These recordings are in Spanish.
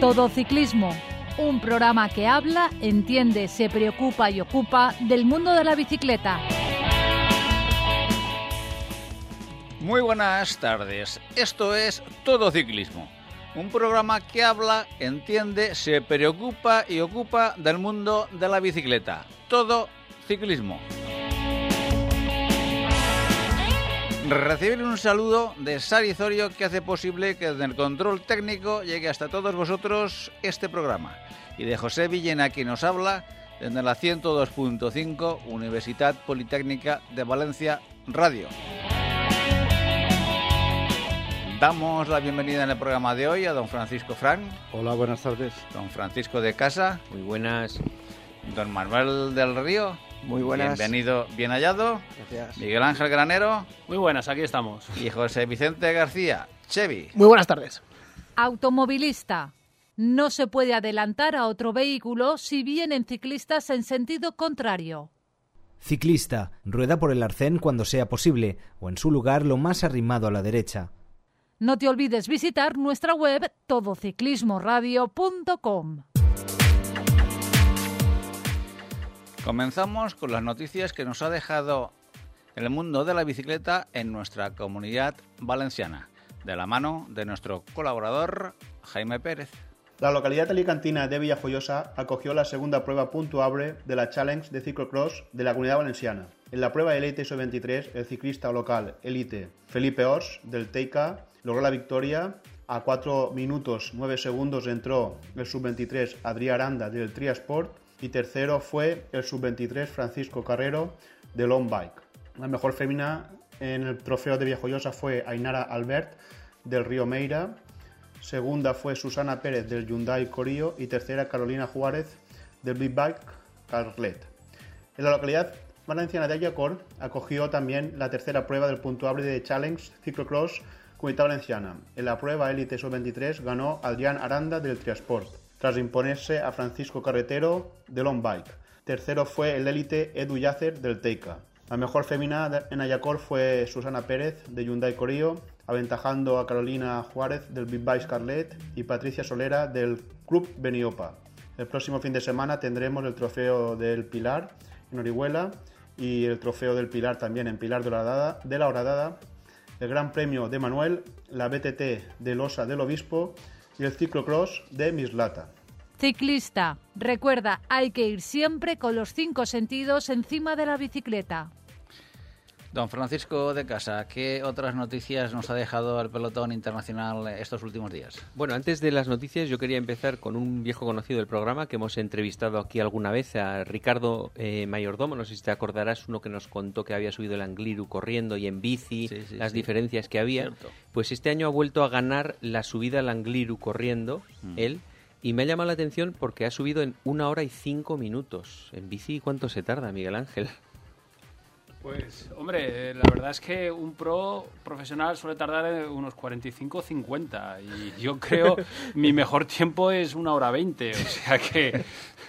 Todo Ciclismo, un programa que habla, entiende, se preocupa y ocupa del mundo de la bicicleta. Muy buenas tardes, esto es Todo Ciclismo, un programa que habla, entiende, se preocupa y ocupa del mundo de la bicicleta. Todo Ciclismo. Recibir un saludo de Sari Zorio, que hace posible que desde el control técnico llegue hasta todos vosotros este programa, y de José Villena, quien nos habla desde la 102.5 Universidad Politécnica de Valencia Radio. Damos la bienvenida en el programa de hoy a don Francisco Frank. Hola, buenas tardes. Don Francisco de Casa. Muy buenas. Don Manuel del Río. Muy buenas. Bienvenido, bien hallado. Gracias. Miguel Ángel Granero. Muy buenas, aquí estamos. Y José Vicente García. Chevy. Muy buenas tardes. Automovilista. No se puede adelantar a otro vehículo si vienen ciclistas en sentido contrario. Ciclista. Rueda por el arcén cuando sea posible o en su lugar lo más arrimado a la derecha. No te olvides visitar nuestra web todociclismoradio.com. Comenzamos con las noticias que nos ha dejado el mundo de la bicicleta en nuestra comunidad valenciana, de la mano de nuestro colaborador Jaime Pérez. La localidad alicantina de Villajoyosa acogió la segunda prueba puntuable de la Challenge de ciclocross de la Comunidad Valenciana. En la prueba Elite Sub-23, el ciclista local Elite Felipe Ors, del Teica, logró la victoria. A 4 minutos 9 segundos entró el Sub-23 Adrià Aranda del Triasport, y tercero fue el Sub-23 Francisco Carrero del On Bike. La mejor fémina en el trofeo de Villajoyosa fue Ainara Albert del Río Meira. Segunda fue Susana Pérez del Hyundai Corio y tercera Carolina Juárez del Big Bike Carlet. En la localidad valenciana de Ayacor acogió también la tercera prueba del puntuable de Challenge Ciclocross Comunidad Valenciana. En la prueba Elite Sub-23 ganó Adrià Aranda del Triasport, tras imponerse a Francisco Carretero del On Bike. Tercero fue el élite Edu Yacer del Teica. La mejor fémina en Ayacor fue Susana Pérez de Hyundai Corio, aventajando a Carolina Juárez del Big Bike Carlet y Patricia Solera del Club Beniopa. El próximo fin de semana tendremos el trofeo del Pilar en Orihuela y el trofeo del Pilar también en Pilar de la Horadada, el Gran Premio de Manuel, la BTT de Losa del Obispo y el ciclocross de Mislata. Ciclista. Recuerda, hay que ir siempre con los 5 sentidos encima de la bicicleta. Don Francisco de Casa, ¿qué otras noticias nos ha dejado el pelotón internacional estos últimos días? Bueno, antes de las noticias yo quería empezar con un viejo conocido del programa que hemos entrevistado aquí alguna vez, a Ricardo Mayordomo. No sé si te acordarás, uno que nos contó que había subido el Angliru corriendo y en bici, las diferencias que había. Cierto. Pues este año ha vuelto a ganar la subida al Angliru corriendo, él, y me ha llamado la atención porque ha subido en 1 hora y 5 minutos. En bici, ¿cuánto se tarda, Miguel Ángel? Pues, hombre, la verdad es que un profesional suele tardar unos 45 o 50. Y yo creo mi mejor tiempo es 1 hora 20. O sea que,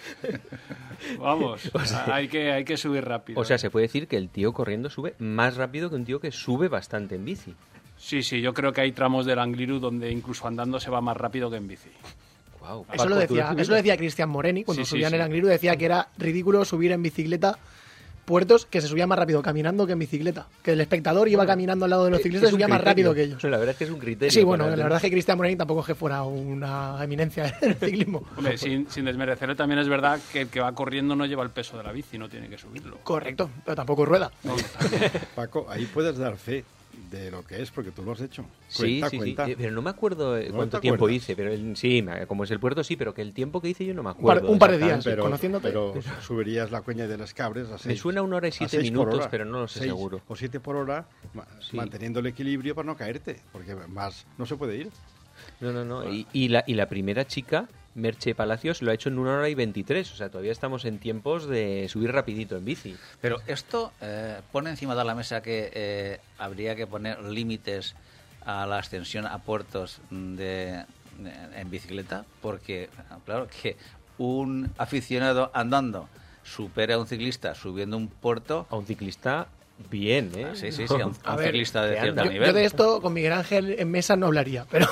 vamos, hay que subir rápido. O sea, se puede decir que el tío corriendo sube más rápido que un tío que sube bastante en bici. Sí, yo creo que hay tramos del Angliru donde incluso andando se va más rápido que en bici. Wow. Eso lo decía Cristian Moreni cuando subían el Angliru, decía que era ridículo subir en bicicleta puertos, que se subía más rápido caminando que en bicicleta. Que el espectador iba caminando al lado de los ciclistas y subía más rápido que ellos. La verdad es que es un criterio. Sí, bueno, la verdad es que Cristian Moreni tampoco es que fuera una eminencia en el ciclismo. Hombre, sin desmerecerlo, también es verdad que el que va corriendo no lleva el peso de la bici, no tiene que subirlo. Correcto, pero tampoco rueda. No, Paco, ahí puedes dar fe de lo que es, porque tú lo has hecho. Sí, pero no me acuerdo cuánto tiempo hice, pero como es el puerto sí, pero que el tiempo que hice yo no me acuerdo. Un par de días, pero, conociéndote. Pero subirías la cuña de las cabres a 6. Me suena 1 hora y 7 minutos, pero no lo sé seguro. O 7 por hora, manteniendo el equilibrio para no caerte, porque más no se puede ir. No. Y la primera chica, Merche Palacios, lo ha hecho en 1 hora y 23. O sea, todavía estamos en tiempos de subir rapidito en bici. Pero esto pone encima de la mesa que habría que poner límites a la ascensión a puertos en bicicleta, porque claro que un aficionado andando supera a un ciclista subiendo un puerto. A un ciclista Bien, ¿eh? Sí, un A ver, ciclista de cierto yo nivel. de esto con Miguel Ángel en mesa no hablaría, pero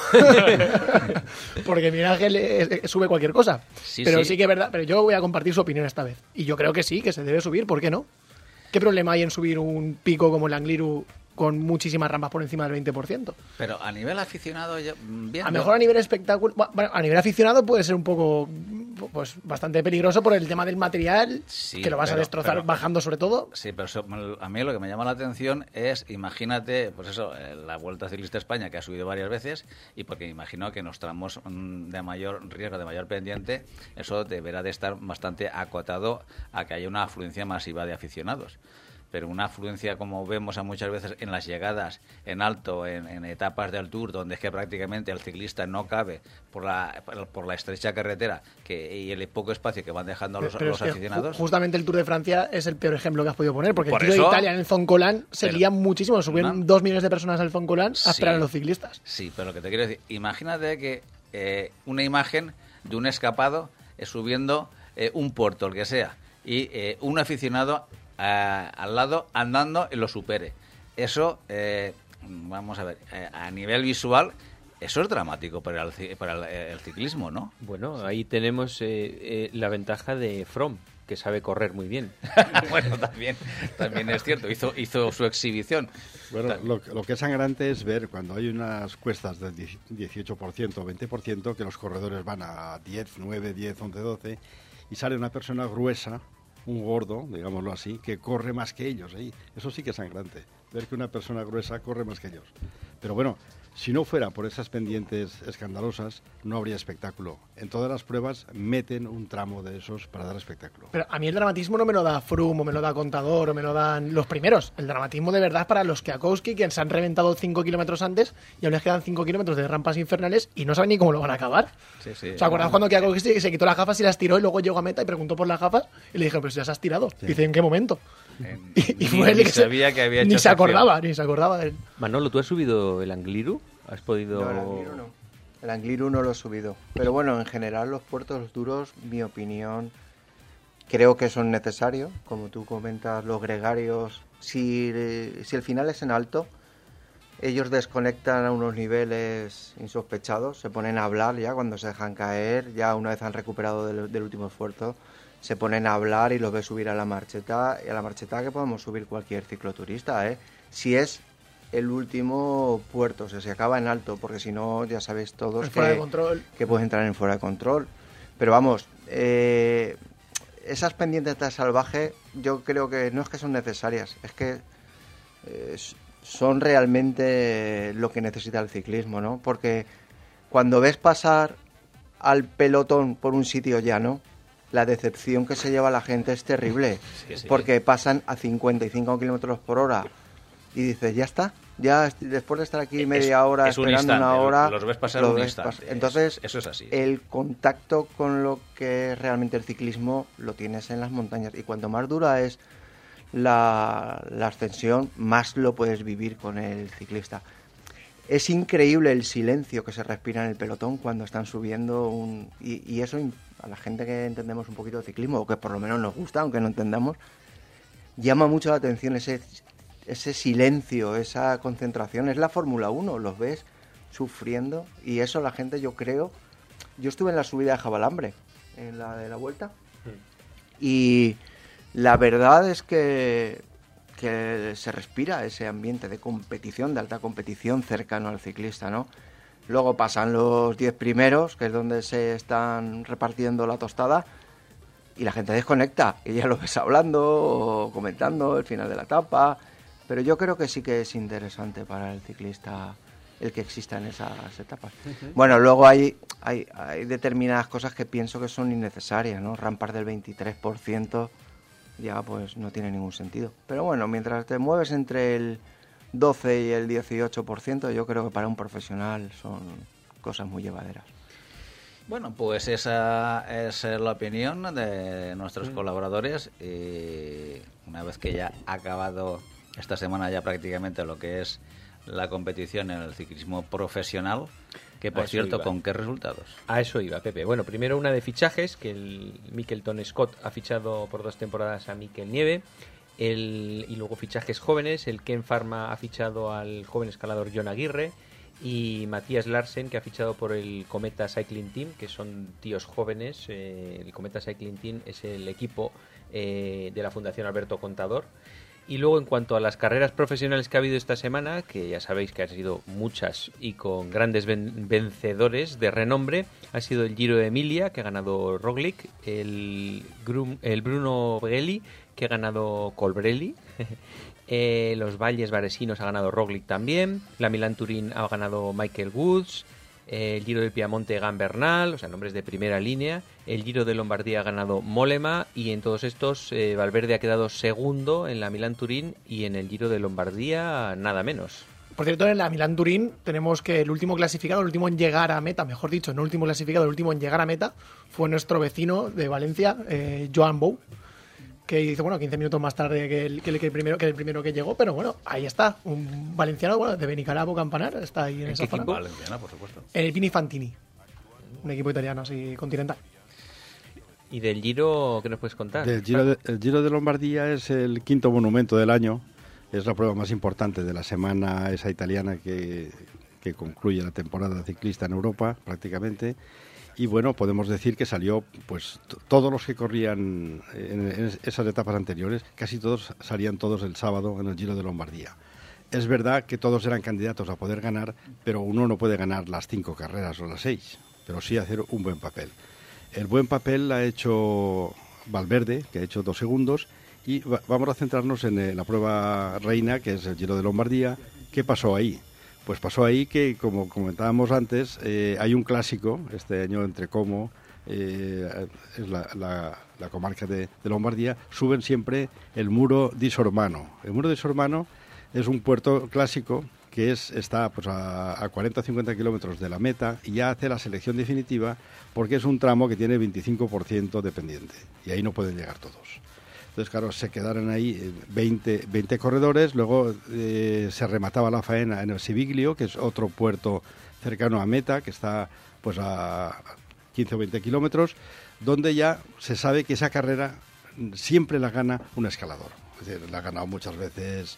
porque Miguel Ángel sube cualquier cosa. Pero sí que es verdad, pero yo voy a compartir su opinión esta vez. Y yo creo que sí, que se debe subir, ¿por qué no? ¿Qué problema hay en subir un pico como el Angliru con muchísimas rampas por encima del 20%? Pero a nivel aficionado, bien. A lo mejor a nivel espectáculo, bueno, a nivel aficionado puede ser un poco, pues bastante peligroso por el tema del material, que lo vas a destrozar bajando sobre todo. Sí, pero a mí lo que me llama la atención es, imagínate, pues eso, la Vuelta Ciclista a España, que ha subido varias veces, y porque imagino que en los tramos de mayor riesgo, de mayor pendiente, eso deberá de estar bastante acotado a que haya una afluencia masiva de aficionados. Pero una afluencia como vemos a muchas veces en las llegadas, en alto, en etapas del Tour, donde es que prácticamente el ciclista no cabe por la estrecha carretera y el poco espacio que van dejando los aficionados. Justamente el Tour de Francia es el peor ejemplo que has podido poner, porque por el Tour eso, de Italia en el Zoncolan se lía muchísimo, subieron 2 millones de personas al Zoncolan a esperar a los ciclistas. Sí, pero lo que te quiero decir, imagínate que una imagen de un escapado subiendo un puerto, el que sea, y un aficionado al lado andando y lo supere. Eso, vamos a ver, a nivel visual, eso es dramático para el ciclismo, ¿no? Bueno, ahí tenemos la ventaja de Froome, que sabe correr muy bien. Bueno, también es cierto, hizo su exhibición. Bueno, lo que es sangrante es ver cuando hay unas cuestas del 18% o 20%, que los corredores van a 10, 9, 10, 11, 12, y sale una persona gruesa, un gordo, digámoslo así, que corre más que ellos ahí. Eso sí que es sangrante, ver que una persona gruesa corre más que ellos. Pero bueno, si no fuera por esas pendientes escandalosas, no habría espectáculo. En todas las pruebas meten un tramo de esos para dar espectáculo. Pero a mí el dramatismo no me lo da Froome, o me lo da Contador, o me lo dan los primeros. El dramatismo de verdad es para los Kwiatkowski, que se han reventado 5 kilómetros antes y aún les quedan 5 kilómetros de rampas infernales y no saben ni cómo lo van a acabar. Sí. ¿Os acordáis cuando Kwiatkowski se quitó las gafas y las tiró y luego llegó a meta y preguntó por las gafas y le dijeron, pero si ya se has tirado? Sí. Dice, ¿en qué momento? Y fue él que sabía que había hecho ni se acordaba de él. Manolo, ¿tú has subido el Angliru? ¿Has podido...? No, el Angliru no. El Angliru no lo he subido. Pero bueno, en general los puertos duros, mi opinión, creo que son necesarios. Como tú comentas, los gregarios, si el final es en alto, ellos desconectan a unos niveles insospechados, se ponen a hablar ya cuando se dejan caer, ya una vez han recuperado del último esfuerzo, se ponen a hablar y los ves subir a la marcheta, y a la marcheta que podemos subir cualquier cicloturista, ¿eh? Si es el último puerto, o sea, se acaba en alto, porque si no, ya sabéis todos que puedes entrar en fuera de control. Pero vamos, esas pendientes de salvaje, yo creo que no es que son necesarias, es que son realmente lo que necesita el ciclismo, ¿no? Porque cuando ves pasar al pelotón por un sitio llano, la decepción que se lleva la gente es terrible, sí. Porque pasan a 55 kilómetros por hora y dices, ya está, ya después de estar aquí media hora esperando una hora, los ves pasar un instante. Entonces, eso es así. El contacto con lo que es realmente el ciclismo lo tienes en las montañas, y cuanto más dura es la ascensión, más lo puedes vivir con el ciclista. Es increíble el silencio que se respira en el pelotón cuando están subiendo y eso a la gente que entendemos un poquito de ciclismo, o que por lo menos nos gusta, aunque no entendamos, llama mucho la atención ese silencio, esa concentración. Es la Fórmula 1, los ves sufriendo, y eso la gente, yo creo... Yo estuve en la subida de Jabalambre, en la de la Vuelta, y la verdad es que se respira ese ambiente de competición, de alta competición, cercano al ciclista, ¿no? Luego pasan los 10 primeros, que es donde se están repartiendo la tostada, y la gente desconecta, y ya lo ves hablando o comentando el final de la etapa. Pero yo creo que sí que es interesante para el ciclista el que existan esas etapas. Bueno, luego hay determinadas cosas que pienso que son innecesarias, ¿no? Rampas del 23% ya pues no tiene ningún sentido. Pero bueno, mientras te mueves entre el 12 y el 18%, yo creo que para un profesional son cosas muy llevaderas. Bueno, pues esa es la opinión de nuestros colaboradores, y una vez que ya ha acabado esta semana ya prácticamente lo que es la competición en el ciclismo profesional, que por cierto, ¿con qué resultados? A eso iba, Pepe. Bueno, primero una de fichajes, que el Michelton Scott ha fichado por 2 temporadas a Mikel Nieve, Y luego fichajes jóvenes. El Ken Pharma ha fichado al joven escalador John Aguirre, y Matías Larsen, que ha fichado por el Cometa Cycling Team, que son tíos jóvenes. El Cometa Cycling Team es el equipo de la Fundación Alberto Contador. Y luego, en cuanto a las carreras profesionales que ha habido esta semana, que ya sabéis que han sido muchas y con grandes vencedores de renombre, ha sido el Giro de Emilia, que ha ganado Roglic, el Bruno Beghelli, que ha ganado Colbrelli, los Valles Varesinos ha ganado Roglic también, la Milán-Turín ha ganado Michael Woods, el Giro del Piamonte Egan Bernal, o sea, nombres de primera línea. El Giro de Lombardía ha ganado Mollema, y en todos estos Valverde ha quedado segundo en la Milán-Turín, y en el Giro de Lombardía nada menos. Por cierto, en la Milán-Turín tenemos que el último clasificado, el último en llegar a meta, mejor dicho, no el último clasificado, el último en llegar a meta, fue nuestro vecino de Valencia, Joan Bou, que hizo 15 minutos más tarde que el primero que llegó, pero bueno, ahí está, un valenciano, de Benicarabo, Campanar, está ahí en esa zona. Valenciana, por supuesto. En el Pini Fantini, un equipo italiano así continental. ¿Y del Giro qué nos puedes contar? El Giro de Lombardía es el quinto monumento del año, es la prueba más importante de la semana esa italiana que concluye la temporada ciclista en Europa prácticamente. Y bueno, podemos decir que salió, pues todos los que corrían en esas etapas anteriores, casi todos salían todos el sábado en el Giro de Lombardía. Es verdad que todos eran candidatos a poder ganar, pero uno no puede ganar las 5 carreras o las 6, pero sí hacer un buen papel. El buen papel lo ha hecho Valverde, que ha hecho 2 segundos, y vamos a centrarnos en la prueba reina, que es el Giro de Lombardía. ¿Qué pasó ahí? Pues pasó ahí que, como comentábamos antes, hay un clásico este año entre Como, es la comarca de Lombardía, suben siempre el Muro di Sormano. El Muro di Sormano es un puerto clásico que está pues, a 40 o 50 kilómetros de la meta, y ya hace la selección definitiva porque es un tramo que tiene 25% de pendiente, y ahí no pueden llegar todos. Entonces, claro, se quedaron ahí 20 corredores. Luego se remataba la faena en el Siviglio, que es otro puerto cercano a meta, que está pues a 15 o 20 kilómetros, donde ya se sabe que esa carrera siempre la gana un escalador. Es decir, la ha ganado muchas veces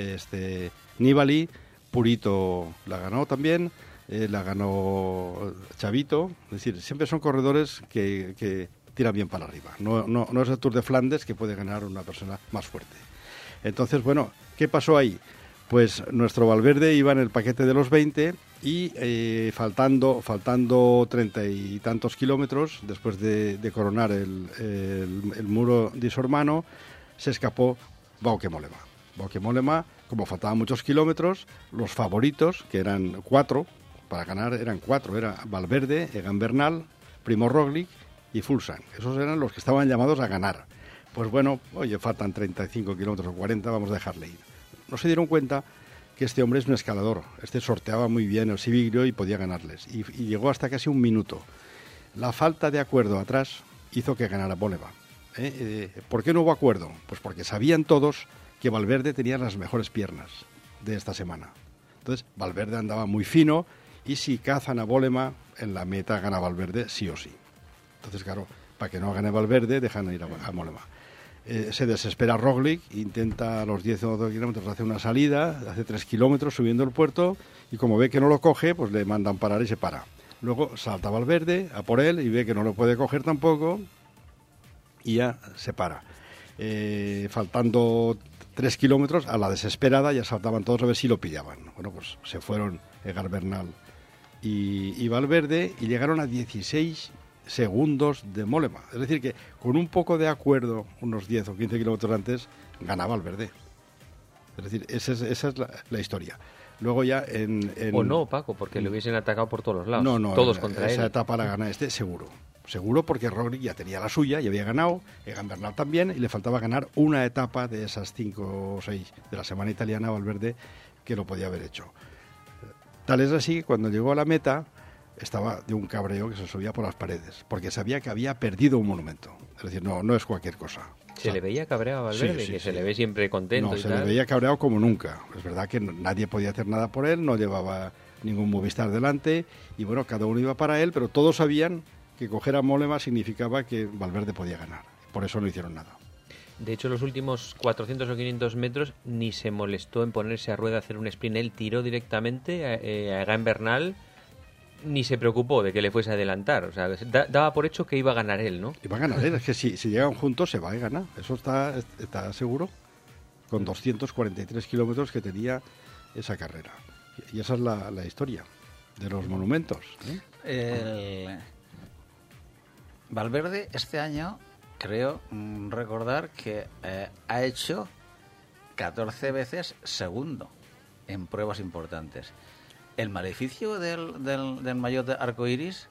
Nibali, Purito la ganó también, la ganó Chavito. Es decir, siempre son corredores que tira bien para arriba. No es el Tour de Flandes, que puede ganar una persona más fuerte. Entonces, bueno, ¿qué pasó ahí? Pues nuestro Valverde iba en el paquete de los 20 y faltando 30 y tantos kilómetros, después de coronar el Muro di Sormano, se escapó Bauke Mollema. Bauke Mollema, como faltaban muchos kilómetros, los favoritos, que eran 4, para ganar eran 4, era Valverde, Egan Bernal, Primo Roglic y Fuglsang. Esos eran los que estaban llamados a ganar. Pues bueno, oye, faltan 35 kilómetros o 40, vamos a dejarle ir. No se dieron cuenta que este hombre es un escalador. Sorteaba muy bien el Siviglio y podía ganarles. Y llegó hasta casi un minuto. La falta de acuerdo atrás hizo que ganara Mollema. ¿Por qué no hubo acuerdo? Pues porque sabían todos que Valverde tenía las mejores piernas de esta semana. Entonces, Valverde andaba muy fino, y si cazan a Mollema, en la meta gana Valverde sí o sí. Entonces, claro, para que no gane Valverde, dejan ir a Mollema. Se desespera Roglic, intenta a los 10 o 12 kilómetros hacer una salida, hace 3 kilómetros subiendo el puerto, y como ve que no lo coge, pues le mandan parar y se para. Luego salta Valverde a por él y ve que no lo puede coger tampoco, y ya se para. Faltando 3 kilómetros, a la desesperada, ya saltaban todos a ver si lo pillaban. Bueno, pues se fueron Egan Bernal y Valverde, y llegaron a 16 segundos de Mollema. Es decir, que con un poco de acuerdo, unos 10 o 15 kilómetros antes, ganaba Valverde. Es decir, esa es la historia. Luego ya O no, Paco, porque le hubiesen atacado por todos los lados. No, todos contra él. Esa etapa la gana seguro. Seguro, porque Roglic ya tenía la suya y había ganado, Egan Bernal también, y le faltaba ganar una etapa de esas 5 o 6 de la semana italiana a Valverde, que lo podía haber hecho. Tal es así que cuando llegó a la meta estaba de un cabreo que se subía por las paredes, porque sabía que había perdido un monumento. Es decir, no es cualquier cosa. ¿Se le veía cabreado a Valverde? Sí, se le ve siempre contento. No, se le veía cabreado como nunca. Es verdad que nadie podía hacer nada por él, no llevaba ningún Movistar delante, y bueno, cada uno iba para él, pero todos sabían que coger a Mollema significaba que Valverde podía ganar. Por eso no hicieron nada. De hecho, los últimos 400 o 500 metros ni se molestó en ponerse a rueda a hacer un sprint. Él tiró directamente a Egan Bernal, ni se preocupó de que le fuese a adelantar. O sea, daba por hecho que iba a ganar él, ¿no? Iba a ganar él. Es que si llegan juntos se va a ganar. Eso está seguro. Con 243 kilómetros que tenía esa carrera. Y esa es la historia de los monumentos, ¿eh? Valverde este año, creo recordar que ha hecho 14 veces segundo en pruebas importantes. El maleficio del maillot de arcoiris,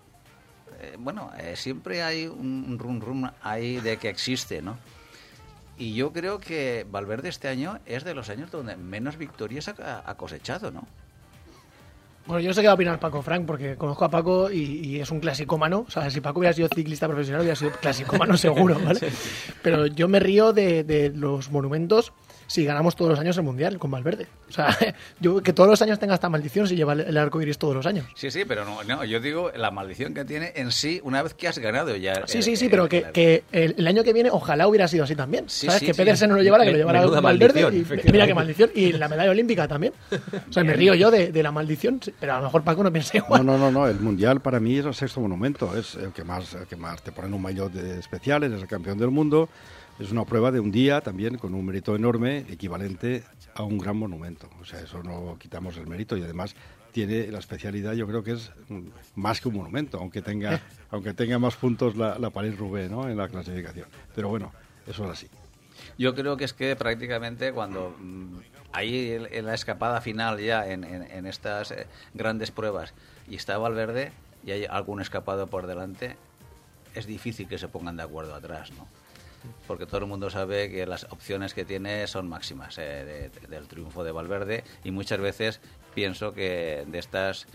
siempre hay un rum ahí de que existe, ¿no? Y yo creo que Valverde este año es de los años donde menos victorias ha cosechado, ¿no? Bueno, yo no sé qué va a opinar Paco Frank, porque conozco a Paco y es un clasicómano. O sea, si Paco hubiera sido ciclista profesional, hubiera sido clasicómano seguro, ¿vale? Pero yo me río de los monumentos si ganamos todos los años el Mundial con Valverde. O sea, yo que todos los años tenga esta maldición si lleva el arco iris todos los años. Sí, pero no, yo digo la maldición que tiene en sí una vez que has ganado ya. Sí, pero que el año que viene ojalá hubiera sido así también. ¿Sabes? Que Pedersen no lo llevara, que lo llevara Valverde. Y mira qué maldición. Y la medalla olímpica también. O sea, me río yo de la maldición, pero a lo mejor Paco no piensa igual. No. El Mundial para mí es el sexto monumento. Es el que más te ponen un maillot especial, eres el campeón del mundo. Es una prueba de un día también con un mérito enorme, equivalente a un gran monumento. O sea, eso no quitamos el mérito y además tiene la especialidad, yo creo que es más que un monumento, aunque tenga más puntos la París-Roubaix, ¿no?, en la clasificación. Pero bueno, eso es así. Yo creo que es que prácticamente cuando ahí en la escapada final ya en estas grandes pruebas y está Valverde y hay algún escapado por delante, es difícil que se pongan de acuerdo atrás, ¿no? Porque todo el mundo sabe que las opciones que tiene son máximas del triunfo de Valverde y muchas veces pienso que de estas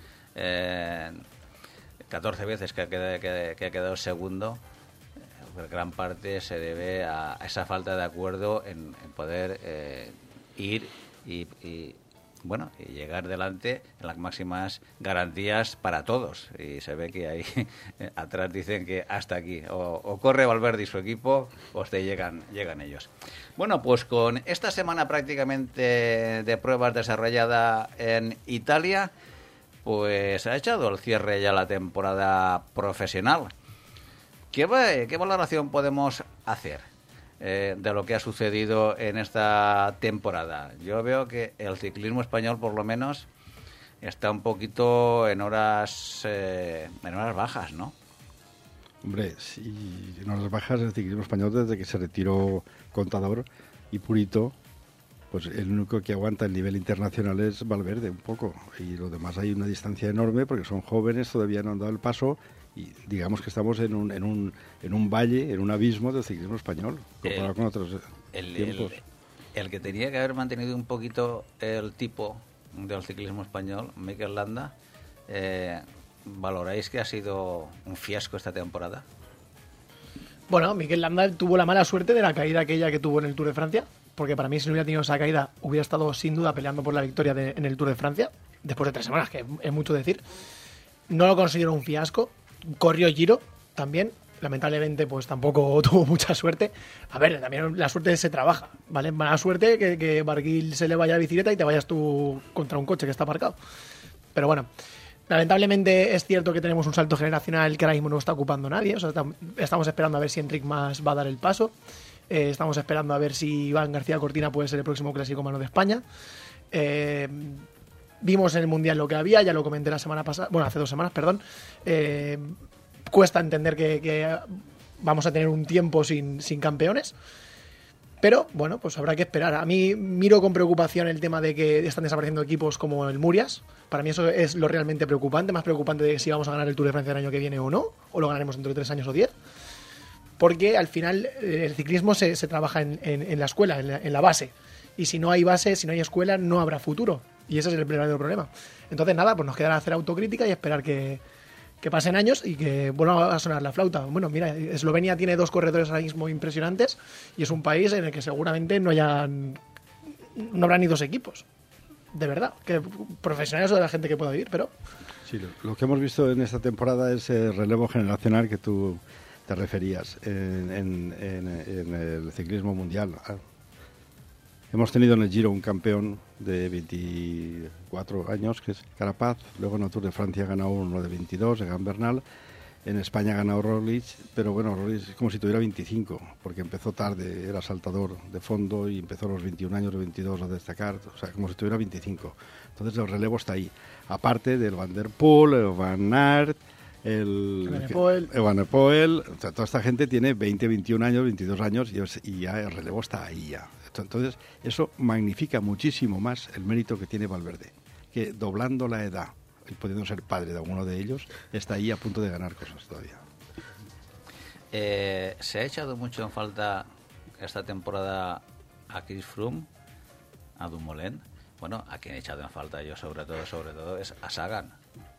14 veces que ha quedado segundo, gran parte se debe a esa falta de acuerdo en poder ir y llegar delante en las máximas garantías para todos. Y se ve que ahí atrás dicen que hasta aquí. O corre Valverde y su equipo, o llegan ellos. Bueno, pues con esta semana prácticamente de pruebas desarrollada en Italia, pues ha echado el cierre ya la temporada profesional. ¿Qué valoración podemos hacer de lo que ha sucedido en esta temporada? Yo veo que el ciclismo español, por lo menos, está un poquito en horas bajas, ¿no? Hombre, sí, en horas bajas el ciclismo español desde que se retiró Contador y Purito, pues el único que aguanta el nivel internacional es Valverde, un poco. Y lo demás hay una distancia enorme porque son jóvenes, todavía no han dado el paso. Y digamos que estamos en un valle, en un abismo del ciclismo español, comparado con otros tiempos. El que tenía que haber mantenido un poquito el tipo del ciclismo español, Mikel Landa, ¿valoráis que ha sido un fiasco esta temporada? Bueno, Mikel Landa tuvo la mala suerte de la caída aquella que tuvo en el Tour de Francia, porque para mí si no hubiera tenido esa caída hubiera estado sin duda peleando por la victoria en el Tour de Francia, después de 3 semanas, que es mucho decir. No lo considero un fiasco. Corrió Giro también, lamentablemente pues tampoco tuvo mucha suerte. A ver, también la suerte se trabaja, ¿vale? Mala suerte que Barguil se le vaya la bicicleta y te vayas tú contra un coche que está aparcado. Pero bueno, lamentablemente es cierto que tenemos un salto generacional que ahora mismo no está ocupando nadie. O sea, estamos esperando a ver si Enric Mas va a dar el paso. Estamos esperando a ver si Iván García Cortina puede ser el próximo clasicómano de España. Vimos en el Mundial lo que había, ya lo comenté la semana pasada, bueno, hace 2 semanas, perdón. Cuesta entender que vamos a tener un tiempo sin campeones, pero bueno, pues habrá que esperar. A mí miro con preocupación el tema de que están desapareciendo equipos como el Murias. Para mí eso es lo realmente preocupante, más preocupante de si vamos a ganar el Tour de Francia el año que viene o no, o lo ganaremos dentro de 3 años o 10. Porque al final el ciclismo se trabaja en la escuela, en la base. Y si no hay base, si no hay escuela, no habrá futuro. Y ese es el verdadero problema. Entonces, nada, pues nos quedará hacer autocrítica y esperar que pasen años y que vuelva a sonar la flauta. Bueno, mira, Eslovenia tiene 2 corredores ahora mismo impresionantes y es un país en el que seguramente no habrán ni 2 equipos. De verdad, que profesionales o de la gente que pueda vivir, pero... Sí, lo que hemos visto en esta temporada es el relevo generacional que tú te referías en el ciclismo mundial. Hemos tenido en el Giro un campeón de 24 años, que es Carapaz. Luego en el Tour de Francia ha ganado uno de 22, Egan Bernal. En España ha ganado Roglic, pero bueno, Roglic es como si tuviera 25, porque empezó tarde, era saltador de fondo y empezó a los 21 años, los 22 a destacar, o sea, como si tuviera 25. Entonces el relevo está ahí. Aparte del Van der Poel, el Van Aert, el Van der Poel, o sea, toda esta gente tiene 20, 21 años, 22 años y ya el relevo está ahí ya. Entonces eso magnifica muchísimo más el mérito que tiene Valverde, que doblando la edad y pudiendo ser padre de alguno de ellos, está ahí a punto de ganar cosas todavía. ¿Se ha echado mucho en falta esta temporada a Chris Froome, a Dumoulin? Bueno, a quien he echado en falta yo sobre todo es a Sagan.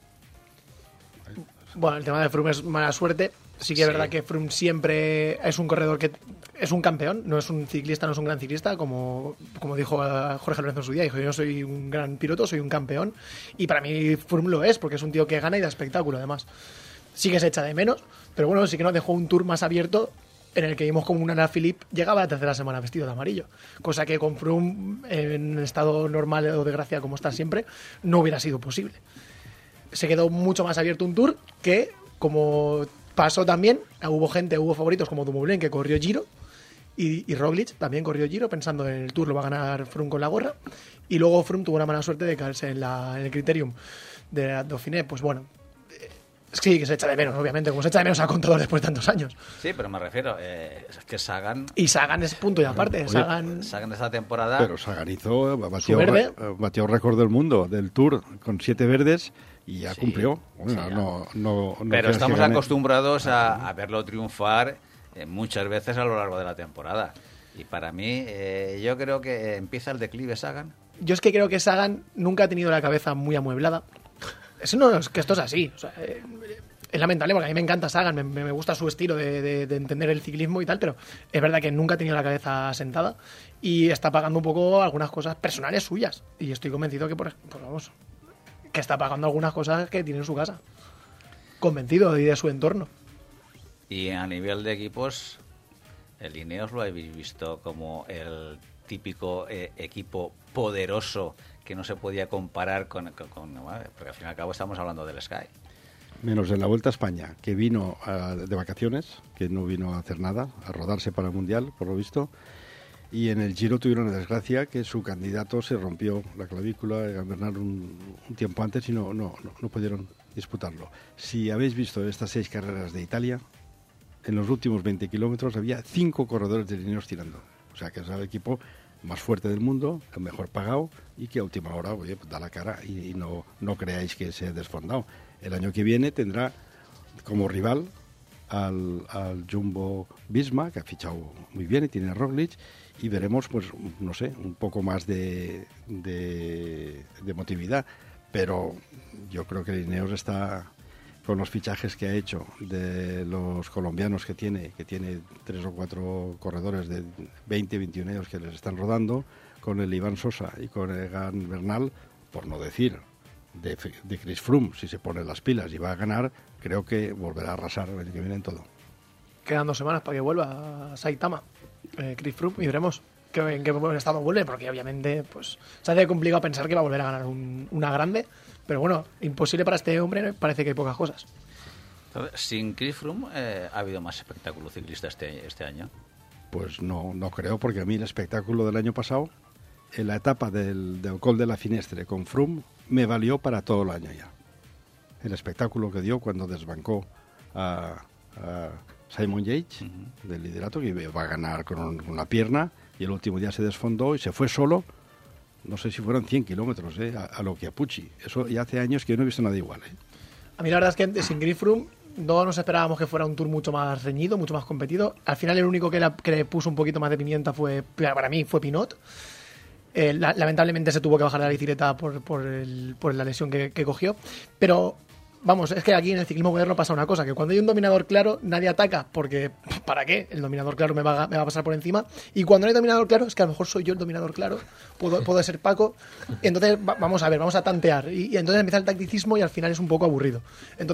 Bueno, el tema de Froome es mala suerte. Sí que es verdad que Froome siempre es un corredor que es un campeón, no es un ciclista, no es un gran ciclista, como dijo Jorge Lorenzo en su día. Dijo, yo no soy un gran piloto, soy un campeón. Y para mí Froome lo es, porque es un tío que gana y da espectáculo, además. Sí que se echa de menos, pero bueno, sí que nos dejó un tour más abierto en el que vimos como un Alaphilippe llegaba a la tercera semana vestido de amarillo. Cosa que con Froome, en estado normal o de gracia como está siempre, no hubiera sido posible. Se quedó mucho más abierto un tour que, como pasó también, hubo favoritos como Dumoulin, que corrió Giro, y Roglic también corrió Giro, pensando en el tour lo va a ganar Froome con la gorra, y luego Froome tuvo una mala suerte de caerse en el Criterium de la Dauphiné. Pues bueno, sí que se echa de menos, obviamente, como se echa de menos a Contador después de tantos años. Sí, pero me refiero, es que Sagan... Y Sagan es punto y aparte. Sagan esta temporada... Pero Sagan batió récord del mundo, del Tour, con 7 verdes, y ya cumplió. Bueno, no pero estamos acostumbrados a verlo triunfar muchas veces a lo largo de la temporada. Y para mí, yo creo que empieza el declive Sagan. Yo es que creo que Sagan nunca ha tenido la cabeza muy amueblada. Eso no es que esto es así. O sea, es lamentable porque a mí me encanta Sagan, me gusta su estilo de entender el ciclismo y tal, pero es verdad que nunca ha tenido la cabeza sentada y está pagando un poco algunas cosas personales suyas. Y estoy convencido que, que está pagando algunas cosas que tiene en su casa. Convencido y de su entorno. Y a nivel de equipos, el Ineos lo habéis visto como el típico equipo poderoso que no se podía comparar con porque al fin y al cabo estamos hablando del Sky. Menos en la Vuelta a España, que vino de vacaciones, que no vino a hacer nada, a rodarse para el Mundial, por lo visto. Y en el Giro tuvieron la desgracia que su candidato se rompió la clavícula, Egan Bernal, un tiempo antes y no pudieron disputarlo. Si habéis visto estas 6 carreras de Italia, en los últimos 20 kilómetros había 5 corredores de Ineos tirando. O sea, que es el equipo más fuerte del mundo, el mejor pagado y que a última hora da la cara y no creáis que se ha desfondado. El año que viene tendrá como rival al Jumbo Visma, que ha fichado muy bien y tiene a Roglic, y veremos, pues no sé, un poco más de emotividad, pero yo creo que el Ineos está, con los fichajes que ha hecho de los colombianos que tiene 3 o 4 corredores de 20, 21 años que les están rodando, con el Iván Sosa y con Egan Bernal, por no decir de Chris Froome, si se pone las pilas y va a ganar, creo que volverá a arrasar el año que viene en todo. Quedan 2 semanas para que vuelva a Saitama Chris Froome y veremos en qué buen estado vuelve, porque obviamente pues se hace complicado pensar que va a volver a ganar una grande, pero bueno, imposible para este hombre, parece que hay pocas cosas. Sin Chris Froome, ¿ha habido más espectáculo ciclista este año? Pues no creo, porque a mí el espectáculo del año pasado, en la etapa del Col de la Finestre con Froome, me valió para todo el año ya. El espectáculo que dio cuando desbancó a Simon Yates, del liderato, que iba a ganar con una pierna, y el último día se desfondó y se fue solo, no sé si fueron 100 kilómetros, a lo Chiapucci. Eso ya hace años que yo no he visto nada igual. A mí la verdad es que sin Chris Froome no nos esperábamos que fuera un tour mucho más reñido, mucho más competido. Al final el único que le puso un poquito más de pimienta para mí fue Pinot. Lamentablemente se tuvo que bajar de la bicicleta por la lesión que cogió, pero vamos, es que aquí en el ciclismo moderno pasa una cosa, que cuando hay un dominador claro nadie ataca, porque ¿para qué? El dominador claro me va a pasar por encima, y cuando no hay dominador claro es que a lo mejor soy yo el dominador claro, puedo ser Paco, y entonces vamos a tantear, y entonces empieza el tacticismo y al final es un poco aburrido. Entonces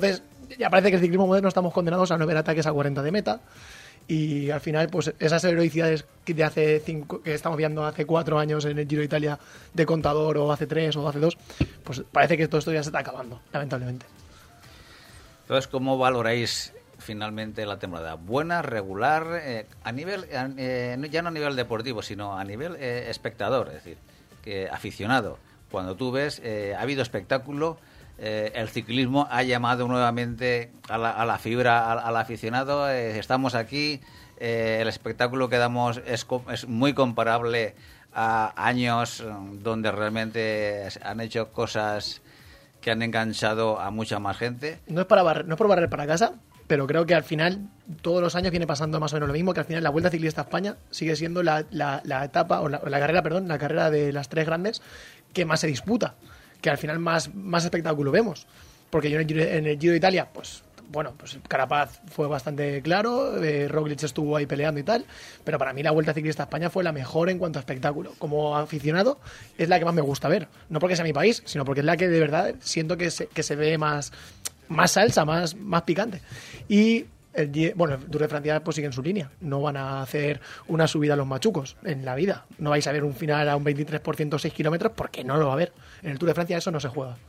ya parece que el ciclismo moderno estamos condenados a no ver ataques a 40 de meta. Y al final, pues esas heroicidades que estamos viendo hace 4 años en el Giro de Italia de Contador, o hace 3 o hace 2, pues parece que todo esto ya se está acabando, lamentablemente. Entonces, ¿cómo valoráis finalmente la temporada? ¿Buena, regular? A nivel, ya no a nivel deportivo, sino a nivel espectador, es decir, que aficionado. Cuando tú ves, ha habido espectáculo, el ciclismo ha llamado nuevamente a la fibra, al aficionado, estamos aquí, el espectáculo que damos es muy comparable a años donde realmente han hecho cosas que han enganchado a mucha más gente. No es por barrer para casa, pero creo que al final todos los años viene pasando más o menos lo mismo, que al final la Vuelta Ciclista a España sigue siendo la etapa, o la carrera de las 3 grandes que más se disputa, que al final más espectáculo vemos. Porque yo en el Giro de Italia, pues Carapaz fue bastante claro, Roglic estuvo ahí peleando y tal, pero para mí la Vuelta Ciclista a España fue la mejor en cuanto a espectáculo. Como aficionado es la que más me gusta ver, no porque sea mi país, sino porque es la que de verdad siento que se ve más salsa, más picante. Y el Tour de Francia pues sigue en su línea, no van a hacer una subida a los machucos en la vida, no vais a ver un final a un 23% 6 kilómetros, porque no lo va a haber. En el Tour de Francia eso no se juega.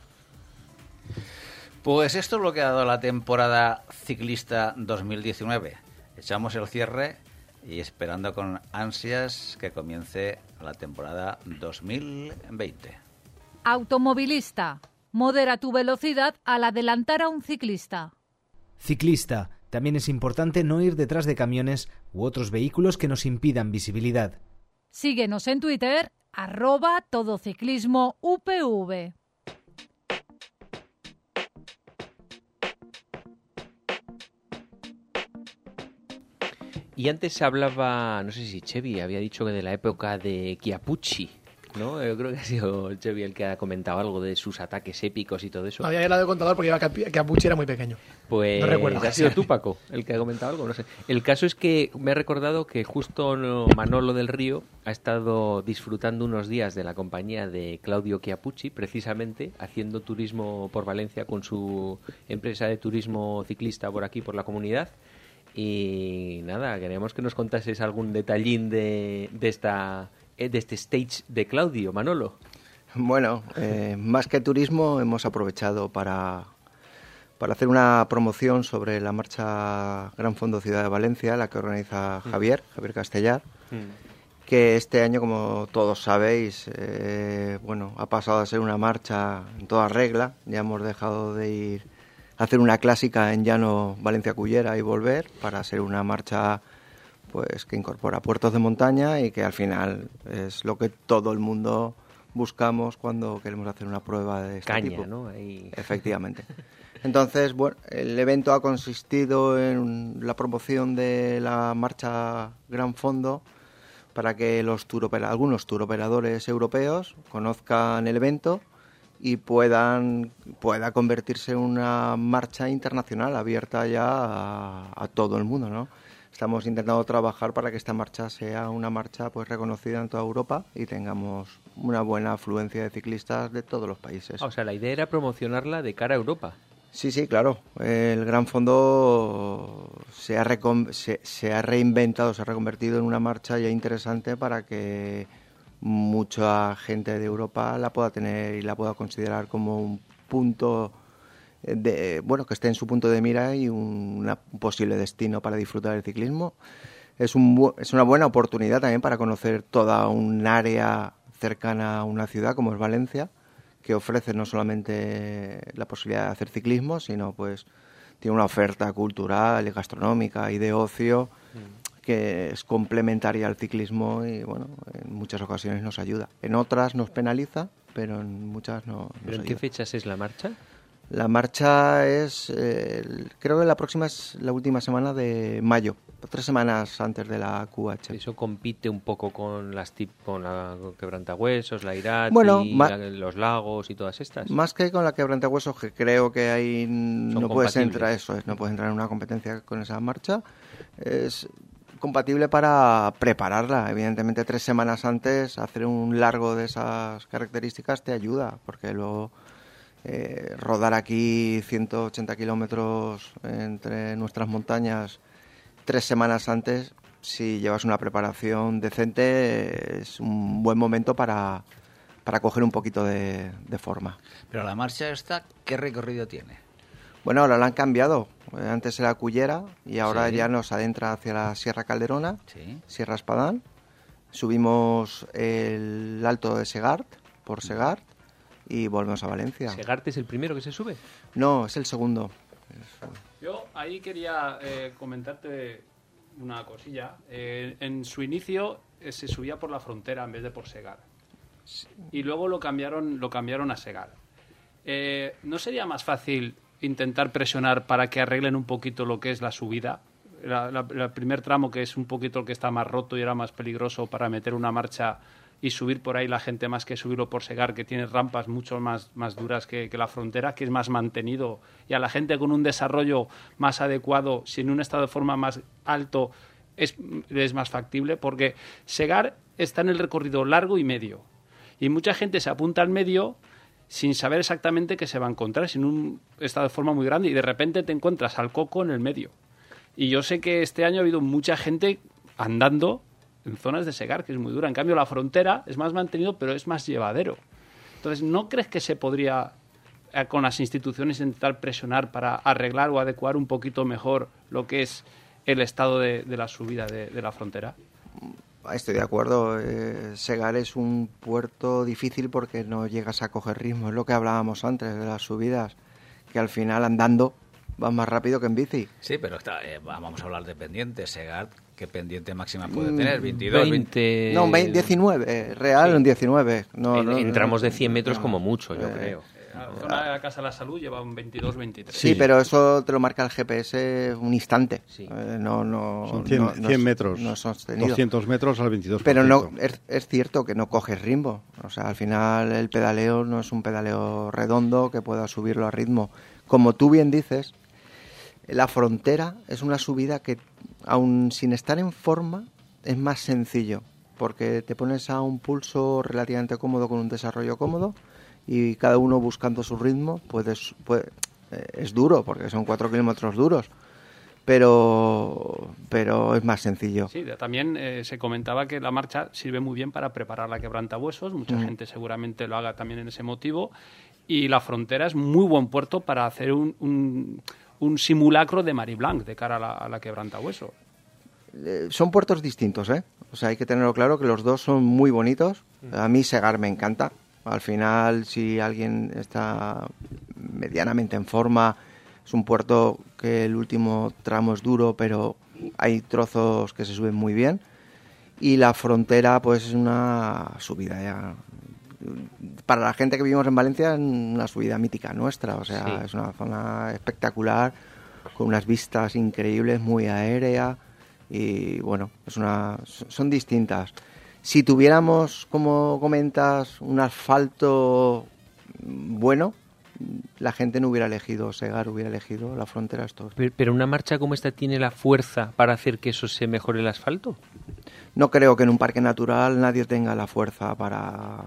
Pues esto es lo que ha dado la temporada ciclista 2019. Echamos el cierre y esperando con ansias que comience la temporada 2020. Automovilista, modera tu velocidad al adelantar a un ciclista. Ciclista, también es importante no ir detrás de camiones u otros vehículos que nos impidan visibilidad. Síguenos en Twitter, @todociclismoupv. Y antes se hablaba, no sé si Chevy había dicho que de la época de Chiappucci, ¿no? Yo creo que ha sido Chevy el que ha comentado algo de sus ataques épicos y todo eso. Había hablado de Contador porque Chiappucci era muy pequeño. Pues no recuerdo. ¿Ha sido tú, Paco, el que ha comentado algo? No sé. El caso es que me he recordado que justo Manolo del Río ha estado disfrutando unos días de la compañía de Claudio Chiappucci, precisamente haciendo turismo por Valencia con su empresa de turismo ciclista por aquí, por la comunidad. Y nada, queríamos que nos contases algún detallín de este stage de Claudio, Manolo. Bueno, más que turismo hemos aprovechado para hacer una promoción sobre la marcha Gran Fondo Ciudad de Valencia, la que organiza Javier Castellar, que este año, como todos sabéis, ha pasado a ser una marcha en toda regla. Ya hemos dejado de ir a hacer una clásica en llano Valencia-Cullera y volver, para ser una marcha pues que incorpora puertos de montaña y que al final es lo que todo el mundo buscamos cuando queremos hacer una prueba de este tipo. ¿no? Ahí... Efectivamente. Entonces, el evento ha consistido en la promoción de la marcha Gran Fondo para que algunos turoperadores europeos conozcan el evento y pueda convertirse en una marcha internacional abierta ya a todo el mundo, ¿no? Estamos intentando trabajar para que esta marcha sea una marcha pues reconocida en toda Europa y tengamos una buena afluencia de ciclistas de todos los países. O sea, la idea era promocionarla de cara a Europa. Sí, claro. El Gran Fondo se ha reinventado, se ha reconvertido en una marcha ya interesante para que mucha gente de Europa la pueda tener y la pueda considerar como un punto que esté en su punto de mira y un posible destino para disfrutar del ciclismo. Es una buena oportunidad también para conocer toda un área cercana a una ciudad como es Valencia, que ofrece no solamente la posibilidad de hacer ciclismo, sino pues tiene una oferta cultural y gastronómica y de ocio que es complementaria al ciclismo y en muchas ocasiones nos ayuda. En otras nos penaliza, pero en muchas no nos ¿Pero en ayuda. qué fechas es la marcha? La marcha es, creo que la próxima es la última semana de mayo, 3 semanas antes de la QH. Eso compite un poco con la Quebrantahuesos, la Irati, los lagos y todas estas. Más que con la Quebrantahuesos, que creo que ahí no puedes entrar, no puedes entrar en una competencia con esa marcha. Es compatible para prepararla. Evidentemente 3 semanas antes hacer un largo de esas características te ayuda, porque luego rodar aquí 180 kilómetros entre nuestras montañas 3 semanas antes, si llevas una preparación decente, es un buen momento para coger un poquito de forma. Pero la marcha esta, ¿qué recorrido tiene? Bueno, ahora la han cambiado. Antes era Cullera y ahora ya nos adentra hacia la Sierra Calderona, Sierra Espadán. Subimos el Alto de Segart, por Segart, y volvemos a Valencia. ¿Segart es el primero que se sube? No, es el segundo. Yo ahí quería comentarte una cosilla. En su inicio se subía por la frontera en vez de por Segart. Y luego lo cambiaron a Segart. ¿No sería más fácil intentar presionar para que arreglen un poquito lo que es la subida? El primer tramo, que es un poquito el que está más roto y era más peligroso para meter una marcha y subir por ahí la gente, más que subirlo por Segart, que tiene rampas mucho más duras que la frontera, que es más mantenido, y a la gente con un desarrollo más adecuado, si en un estado de forma más alto, es más factible, porque Segart está en el recorrido largo y medio, y mucha gente se apunta al medio sin saber exactamente qué se va a encontrar, sin un estado de forma muy grande, y de repente te encuentras al coco en el medio. Y yo sé que este año ha habido mucha gente andando en zonas de Segart, que es muy dura. En cambio, la frontera es más mantenido, pero es más llevadero. Entonces, ¿no crees que se podría, con las instituciones, intentar presionar para arreglar o adecuar un poquito mejor lo que es el estado de la subida de la frontera? Estoy de acuerdo. Segart es un puerto difícil porque no llegas a coger ritmo. Es lo que hablábamos antes de las subidas, que al final andando vas más rápido que en bici. Sí, pero vamos a hablar de pendientes. Segart, ¿qué pendiente máxima puede tener? 22, 20... No, 19, real, en 19. En tramos de 100 metros como mucho, yo creo. La zona de la Casa de la Salud lleva un 22-23. Sí, pero eso te lo marca el GPS un instante. Sí. Son 100 metros, no sostenido. 200 metros al 22%. Pero no, es cierto que no coges ritmo. O sea, al final el pedaleo no es un pedaleo redondo que pueda subirlo a ritmo. Como tú bien dices, la frontera es una subida que, aun sin estar en forma, es más sencillo. Porque te pones a un pulso relativamente cómodo, con un desarrollo cómodo, y cada uno buscando su ritmo, es duro, porque son 4 kilómetros duros, pero es más sencillo. Sí, también se comentaba que la marcha sirve muy bien para preparar la quebrantahuesos, mucha gente seguramente lo haga también en ese motivo, y la frontera es muy buen puerto para hacer un simulacro de Mariblanc de cara a la quebrantahueso. Son puertos distintos, ¿eh? O sea, hay que tenerlo claro que los dos son muy bonitos. A mí Segart me encanta. Al final, si alguien está medianamente en forma, es un puerto que el último tramo es duro, pero hay trozos que se suben muy bien. Y la frontera, pues es una subida ya. Para la gente que vivimos en Valencia, es una subida mítica nuestra. O sea, es una zona espectacular, con unas vistas increíbles, muy aérea. Y bueno, son distintas. Si tuviéramos, como comentas, un asfalto bueno, la gente no hubiera elegido Segart, hubiera elegido la frontera Estor. ¿Pero una marcha como esta tiene la fuerza para hacer que eso se mejore el asfalto? No creo que en un parque natural nadie tenga la fuerza para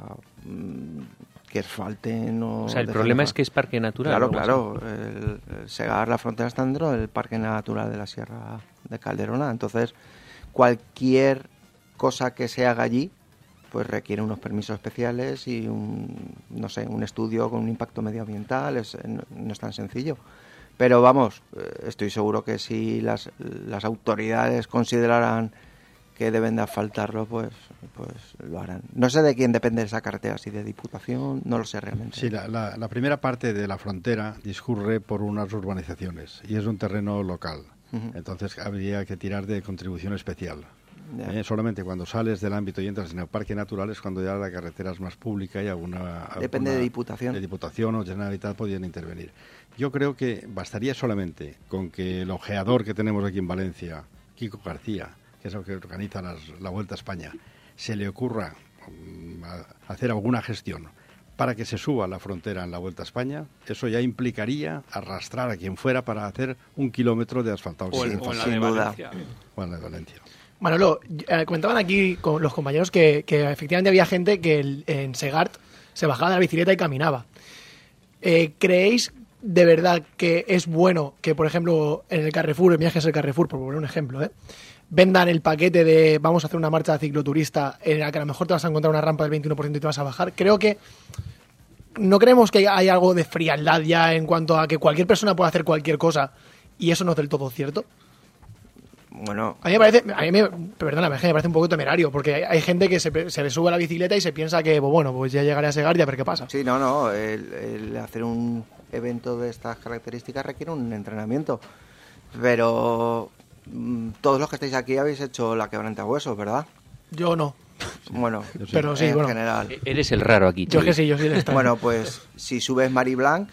que asfalten o... O sea, el problema es que es parque natural. Claro. El Segart, la frontera está dentro del parque natural de la Sierra de Calderona. Entonces, cualquier cosa que se haga allí, pues requiere unos permisos especiales y un estudio con un impacto medioambiental. No es tan sencillo. Pero vamos, estoy seguro que si las autoridades consideraran que deben de asfaltarlo, pues lo harán. No sé de quién depende esa carretera, si de Diputación, no lo sé realmente. Sí, la primera parte de la frontera discurre por unas urbanizaciones y es un terreno local. Entonces habría que tirar de contribución especial. Solamente cuando sales del ámbito y entras en el parque natural es cuando ya la carretera es más pública y depende de Diputación. De Diputación o Generalitat podrían intervenir. Yo creo que bastaría solamente con que el ojeador que tenemos aquí en Valencia, Kiko García, que es el que organiza la Vuelta a España, se le ocurra hacer alguna gestión para que se suba la frontera en la Vuelta a España, eso ya implicaría arrastrar a quien fuera para hacer 1 kilómetro de asfaltado. O en la de Valencia. O en la de Valencia. Manolo, comentaban aquí con los compañeros que efectivamente había gente que en Segart se bajaba de la bicicleta y caminaba. ¿creéis de verdad que es bueno que, por ejemplo, en el Carrefour, en Viajes del Carrefour, por poner un ejemplo, vendan el paquete de vamos a hacer una marcha de cicloturista en la que a lo mejor te vas a encontrar una rampa del 21% y te vas a bajar? Creo que no creemos que hay algo de frialdad ya en cuanto a que cualquier persona puede hacer cualquier cosa y eso no es del todo cierto. Bueno, a mí me parece un poco temerario, porque hay gente que se le sube a la bicicleta y se piensa que, bueno, pues ya llegaré a Segar y a ver qué pasa. Sí, no, el hacer un evento de estas características requiere un entrenamiento, pero todos los que estáis aquí habéis hecho la quebrantahuesos, ¿verdad? Yo no. Bueno, pero sí, en general. Eres el raro aquí, Yo que sí, yo sí. Bueno, pues si subes Mari Blanc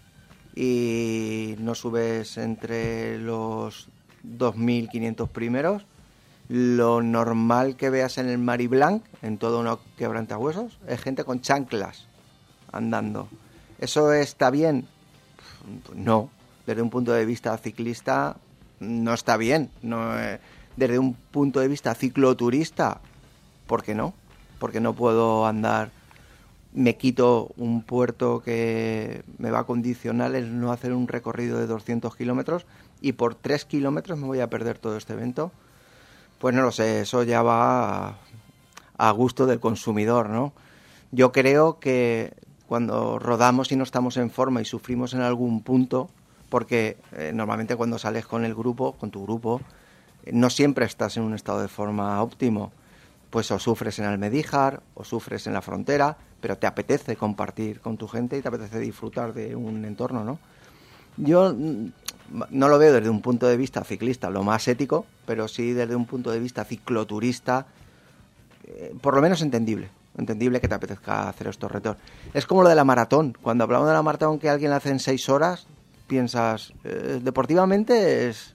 y no subes entre los 2.500 primeros, lo normal que veas en el Mari Blanc, en todo un quebrantahuesos, es gente con chanclas andando. ¿Eso está bien? No. Desde un punto de vista ciclista no está bien. No, desde un punto de vista cicloturista, ¿por qué no? Porque no puedo andar, me quito un puerto que me va a condicionar el no hacer un recorrido de 200 kilómetros y por 3 kilómetros me voy a perder todo este evento. Pues no lo sé, eso ya va a gusto del consumidor, ¿no? Yo creo que cuando rodamos y no estamos en forma y sufrimos en algún punto, porque normalmente cuando sales con el grupo, con tu grupo, no siempre estás en un estado de forma óptimo. Pues o sufres en Almedíjar o sufres en la frontera, pero te apetece compartir con tu gente y te apetece disfrutar de un entorno, ¿no? Yo no lo veo desde un punto de vista ciclista lo más ético, pero sí desde un punto de vista cicloturista, por lo menos entendible que te apetezca hacer estos retos. Es como lo de la maratón. Cuando hablamos de la maratón que alguien la hace en 6 horas, piensas, deportivamente es...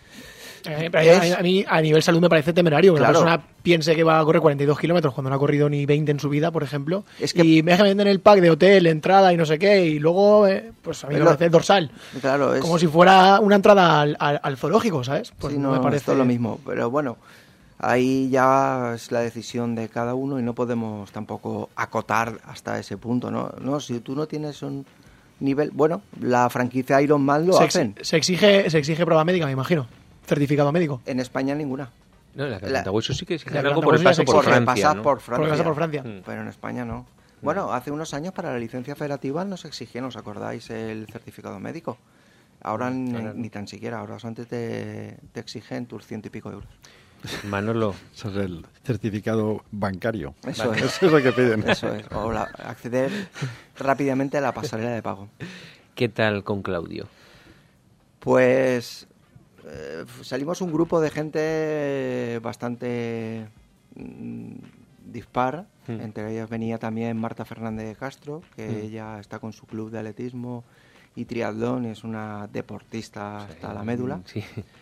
A mí, a nivel salud, me parece temerario que claro. Una persona piense que va a correr 42 kilómetros cuando no ha corrido ni 20 en su vida, por ejemplo, es que... y me dejan vender el pack de hotel, entrada y no sé qué, y luego, pues a mí me parece dorsal. Claro, es... como si fuera una entrada al zoológico, ¿sabes? Pues sí, no, me parece esto es lo mismo, pero bueno, ahí ya es la decisión de cada uno y no podemos tampoco acotar hasta ese punto, ¿no? No, si tú no tienes un nivel... Bueno, la franquicia Ironman lo hacen. Se exige prueba médica, me imagino. Certificado médico. En España ninguna. No, la quebrantahuesos sí que exige algo por el paso por Francia, pasas ¿no? por Francia. Porque pasa por Francia. Pero en España no. Bueno, hace unos años para la licencia federativa nos exigían, ¿os acordáis? El certificado médico. Ahora ni tan siquiera. Ahora antes te exigen tus 100 y pico euros. Manolo. Eso es el certificado bancario. Eso es. Eso es lo que piden. Eso es. O acceder rápidamente a la pasarela de pago. ¿Qué tal con Claudio? Pues salimos un grupo de gente bastante dispar. Entre ellas venía también Marta Fernández de Castro, que ella está con su club de atletismo y triatlón, es una deportista hasta la médula. Sí.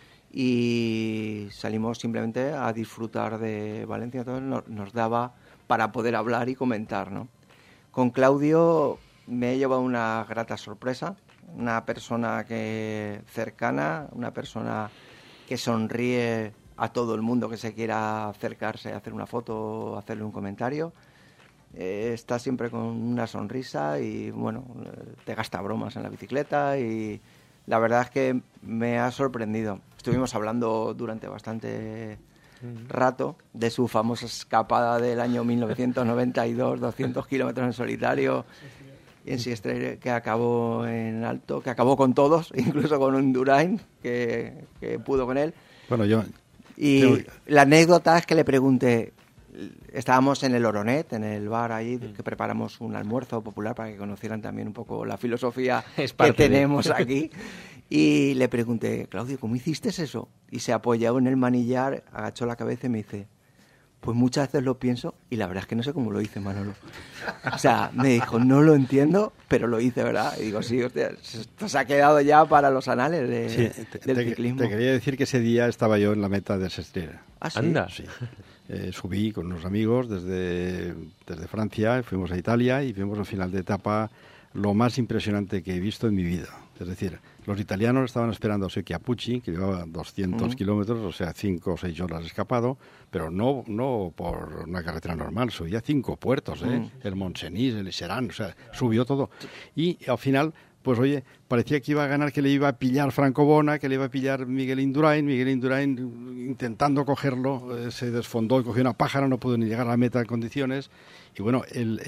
Y salimos simplemente a disfrutar de Valencia. Entonces nos daba para poder hablar y comentar, ¿no? Con Claudio me he llevado una grata sorpresa. Una persona cercana, una persona que sonríe a todo el mundo que se quiera acercarse a hacer una foto o hacerle un comentario. Está siempre con una sonrisa y, bueno, te gasta bromas en la bicicleta y la verdad es que me ha sorprendido. Estuvimos hablando durante bastante rato de su famosa escapada del año 1992, 200 kilómetros en solitario, en Siestre, que acabó en alto, que acabó con todos, incluso con un Durain que pudo con él. Bueno, la anécdota es que le pregunté, estábamos en el Oronet, en el bar ahí, que preparamos un almuerzo popular para que conocieran también un poco la filosofía que tenemos aquí, y le pregunté, Claudio, ¿cómo hiciste eso? Y se apoyó en el manillar, agachó la cabeza y me dice, pues muchas veces lo pienso y la verdad es que no sé cómo lo hice, Manolo. O sea, me dijo, no lo entiendo, pero lo hice, ¿verdad? Y digo, sí, hostia, esto se ha quedado ya para los anales del ciclismo. Te quería decir que ese día estaba yo en la meta de Sestriere. ¿Ah, sí? Anda. Sí. Subí con unos amigos desde Francia, fuimos a Italia y vimos al final de etapa lo más impresionante que he visto en mi vida. Es decir, los italianos estaban esperando a Schiapucci, que llevaba 200 kilómetros, o sea, 5 o 6 horas escapado, pero no por una carretera normal, subía 5 puertos, el Montcenis, el Serán, o sea, subió todo. Y al final, pues oye, parecía que iba a ganar, que le iba a pillar Franco Bona, que le iba a pillar Miguel Indurain, intentando cogerlo, se desfondó y cogió una pájara, no pudo ni llegar a la meta en condiciones. Y bueno,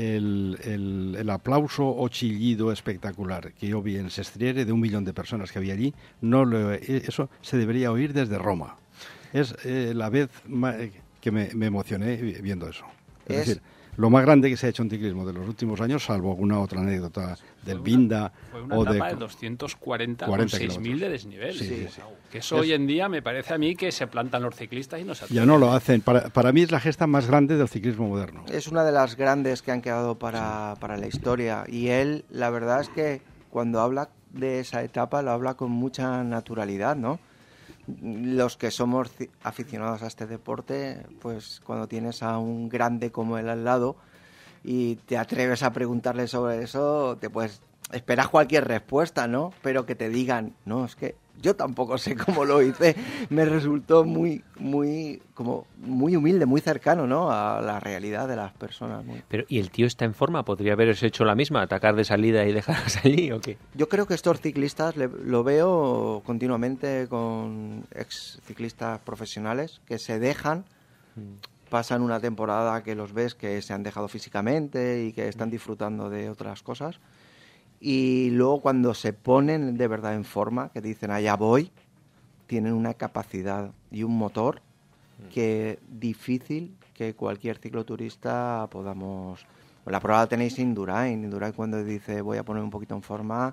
el aplauso o chillido espectacular que yo vi en Sestriere de 1 millón de personas que había allí, eso se debería oír desde Roma. Es la vez que me emocioné viendo eso. Es decir, lo más grande que se ha hecho en ciclismo de los últimos años, salvo alguna otra anécdota del Vinda. Fue una etapa de 240 con 6.000 de desnivel. Sí. Que eso hoy en día me parece a mí que se plantan los ciclistas y no se atreven. Ya no lo hacen. Para mí es la gesta más grande del ciclismo moderno. Es una de las grandes que han quedado para la historia. Y él, la verdad es que cuando habla de esa etapa, lo habla con mucha naturalidad, ¿no? Los que somos aficionados a este deporte, pues cuando tienes a un grande como él al lado y te atreves a preguntarle sobre eso, te puedes esperas cualquier respuesta, ¿no? Pero que te digan, no, es que yo tampoco sé cómo lo hice, me resultó muy humilde, muy cercano, ¿no? A la realidad de las personas. Pero, ¿y el tío está en forma? ¿Podría haberse hecho la misma? ¿Atacar de salida y dejarlas allí o qué? Yo creo que estos ciclistas lo veo continuamente con ex ciclistas profesionales que se dejan, pasan una temporada que los ves que se han dejado físicamente y que están disfrutando de otras cosas. Y luego cuando se ponen de verdad en forma, que dicen allá voy, tienen una capacidad y un motor que difícil que cualquier cicloturista podamos... La prueba la tenéis Indurain cuando dice voy a poner un poquito en forma,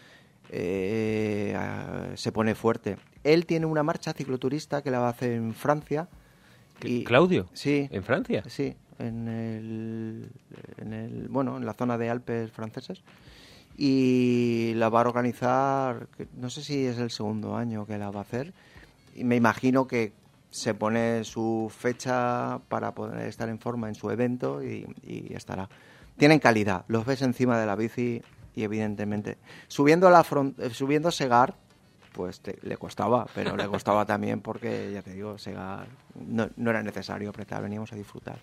se pone fuerte. Él tiene una marcha cicloturista que la va a hacer en Francia. ¿Claudio? Sí. ¿En Francia? Sí, en la zona de Alpes franceses. Y la va a organizar, no sé si es el segundo año que la va a hacer, y me imagino que se pone su fecha para poder estar en forma en su evento y estará. Tienen calidad, los ves encima de la bici y evidentemente subiendo Segar, pues le costaba, pero le costaba también porque, ya te digo, Segar no era necesario apretar, veníamos a disfrutar.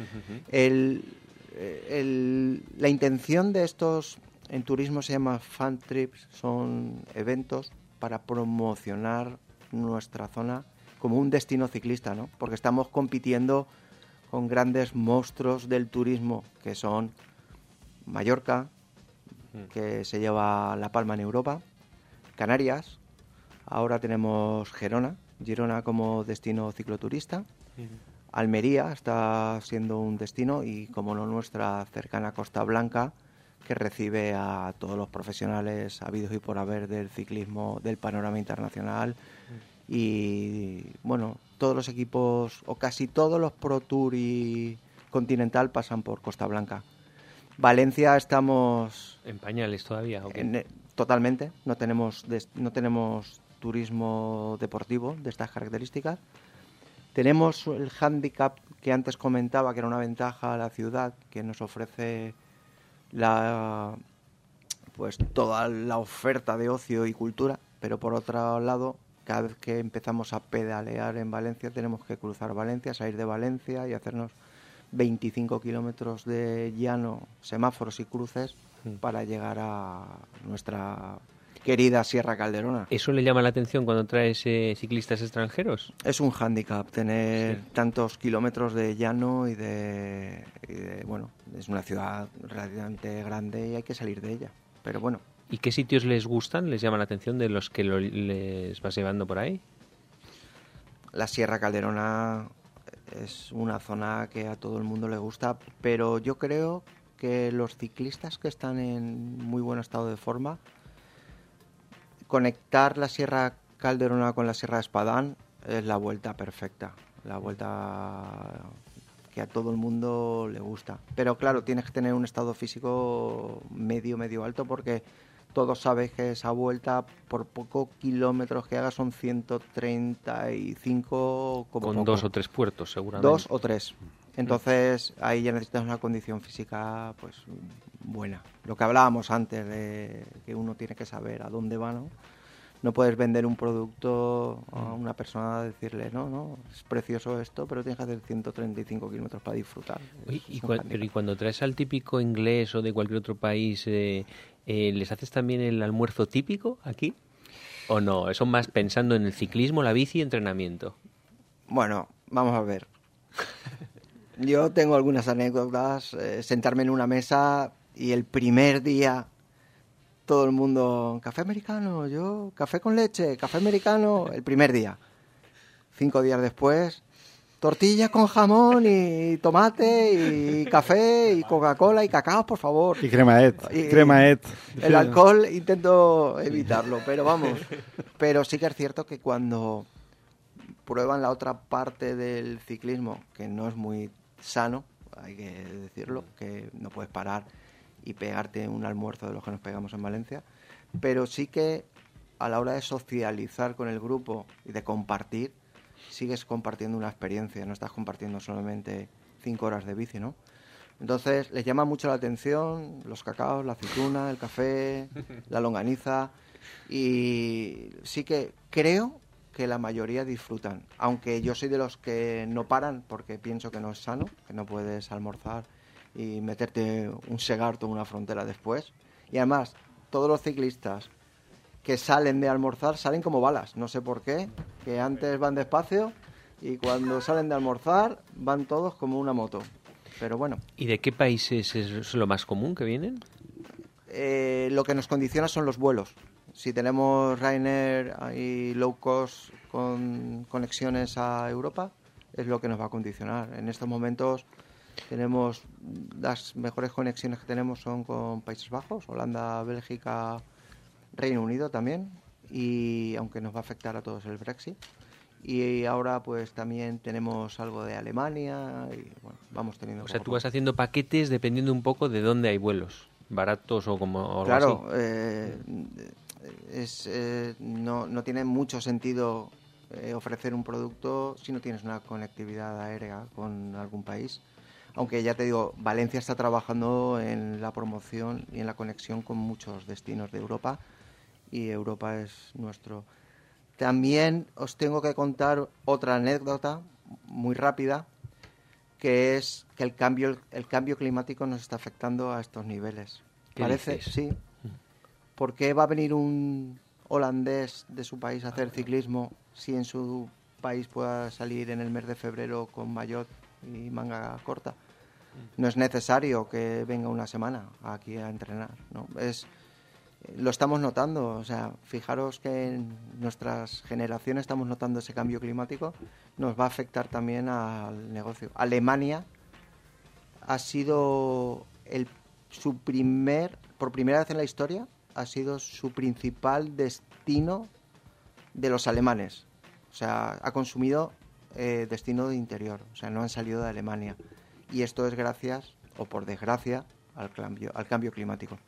La intención de estos... En turismo se llama fan trips, son eventos para promocionar nuestra zona como un destino ciclista, ¿no? Porque estamos compitiendo con grandes monstruos del turismo que son Mallorca, que se lleva la palma en Europa, Canarias, ahora tenemos Girona como destino cicloturista, Almería está siendo un destino y, como no, nuestra cercana Costa Blanca, que recibe a todos los profesionales habidos y por haber del ciclismo, del panorama internacional. Y bueno, todos los equipos o casi todos los Pro Tour y Continental pasan por Costa Blanca. Valencia estamos... ¿En pañales todavía? Totalmente, no tenemos turismo deportivo de estas características. Tenemos el hándicap que antes comentaba, que era una ventaja a la ciudad, que nos ofrece toda la oferta de ocio y cultura, pero por otro lado, cada vez que empezamos a pedalear en Valencia tenemos que cruzar Valencia, salir de Valencia y hacernos 25 kilómetros de llano, semáforos y cruces para llegar a nuestra querida Sierra Calderona. ¿Eso le llama la atención cuando traes ciclistas extranjeros? Es un hándicap tener tantos kilómetros de llano y bueno, es una ciudad relativamente grande y hay que salir de ella, pero bueno. ¿Y qué sitios les gustan, les llama la atención de los que les vas llevando por ahí? La Sierra Calderona es una zona que a todo el mundo le gusta, pero yo creo que los ciclistas que están en muy buen estado de forma, conectar la Sierra Calderona con la Sierra Espadán es la vuelta perfecta, la vuelta que a todo el mundo le gusta. Pero claro, tienes que tener un estado físico medio alto, porque todos sabéis que esa vuelta, por pocos kilómetros que hagas, son 135 como con poco. 2 o 3 puertos, seguramente. 2 o 3. Entonces ahí ya necesitas una condición física pues buena. Lo que hablábamos antes de que uno tiene que saber a dónde va, ¿no? No puedes vender un producto a una persona, decirle, no, es precioso esto, pero tienes que hacer 135 kilómetros para disfrutar. Pero ¿y cuando traes al típico inglés o de cualquier otro país, les haces también el almuerzo típico aquí? ¿O no? ¿Son más pensando en el ciclismo, la bici y entrenamiento? Bueno, vamos a ver. Yo tengo algunas anécdotas. Sentarme en una mesa y el primer día todo el mundo, café americano, yo, café con leche, café americano, el primer día. 5 días después, tortilla con jamón y tomate y café y Coca-Cola y cacao, por favor. Y crema et. El alcohol intento evitarlo, pero vamos. Pero sí que es cierto que cuando prueban la otra parte del ciclismo, que no es muy sano, hay que decirlo, que no puedes parar y pegarte un almuerzo de los que nos pegamos en Valencia, pero sí que a la hora de socializar con el grupo y de compartir, sigues compartiendo una experiencia, no estás compartiendo solamente 5 horas de bici, ¿no? Entonces les llama mucho la atención los cacaos, la aceituna, el café, la longaniza, y sí que creo que la mayoría disfrutan, aunque yo soy de los que no paran porque pienso que no es sano, que no puedes almorzar y meterte un segarto en una frontera después. Y además, todos los ciclistas que salen de almorzar salen como balas, no sé por qué, que antes van despacio y cuando salen de almorzar van todos como una moto. Pero bueno. ¿Y de qué países es lo más común que vienen? Lo que nos condiciona son los vuelos. Si tenemos Ryanair y low cost con conexiones a Europa, es lo que nos va a condicionar. En estos momentos tenemos las mejores conexiones que tenemos son con Países Bajos, Holanda, Bélgica, Reino Unido también, y aunque nos va a afectar a todos el Brexit. Y ahora pues también tenemos algo de Alemania y bueno, vamos teniendo... O sea, tú vas haciendo paquetes dependiendo un poco de dónde hay vuelos, baratos o como algo claro, así. No tiene mucho sentido ofrecer un producto si no tienes una conectividad aérea con algún país. Aunque ya te digo, Valencia está trabajando en la promoción y en la conexión con muchos destinos de Europa y Europa es nuestro. También os tengo que contar otra anécdota muy rápida, que es que el cambio climático nos está afectando a estos niveles. ¿Qué Parece, dices? sí. ¿Por qué va a venir un holandés de su país a hacer ciclismo si en su país pueda salir en el mes de febrero con maillot y manga corta? No es necesario que venga una semana aquí a entrenar, ¿no? Lo estamos notando, o sea, fijaros que en nuestras generaciones estamos notando ese cambio climático, nos va a afectar también al negocio. Alemania ha sido por primera vez en la historia, ha sido su principal destino de los alemanes. O sea, ha consumido destino de interior, o sea, no han salido de Alemania. Y esto es gracias, o por desgracia, al cambio climático.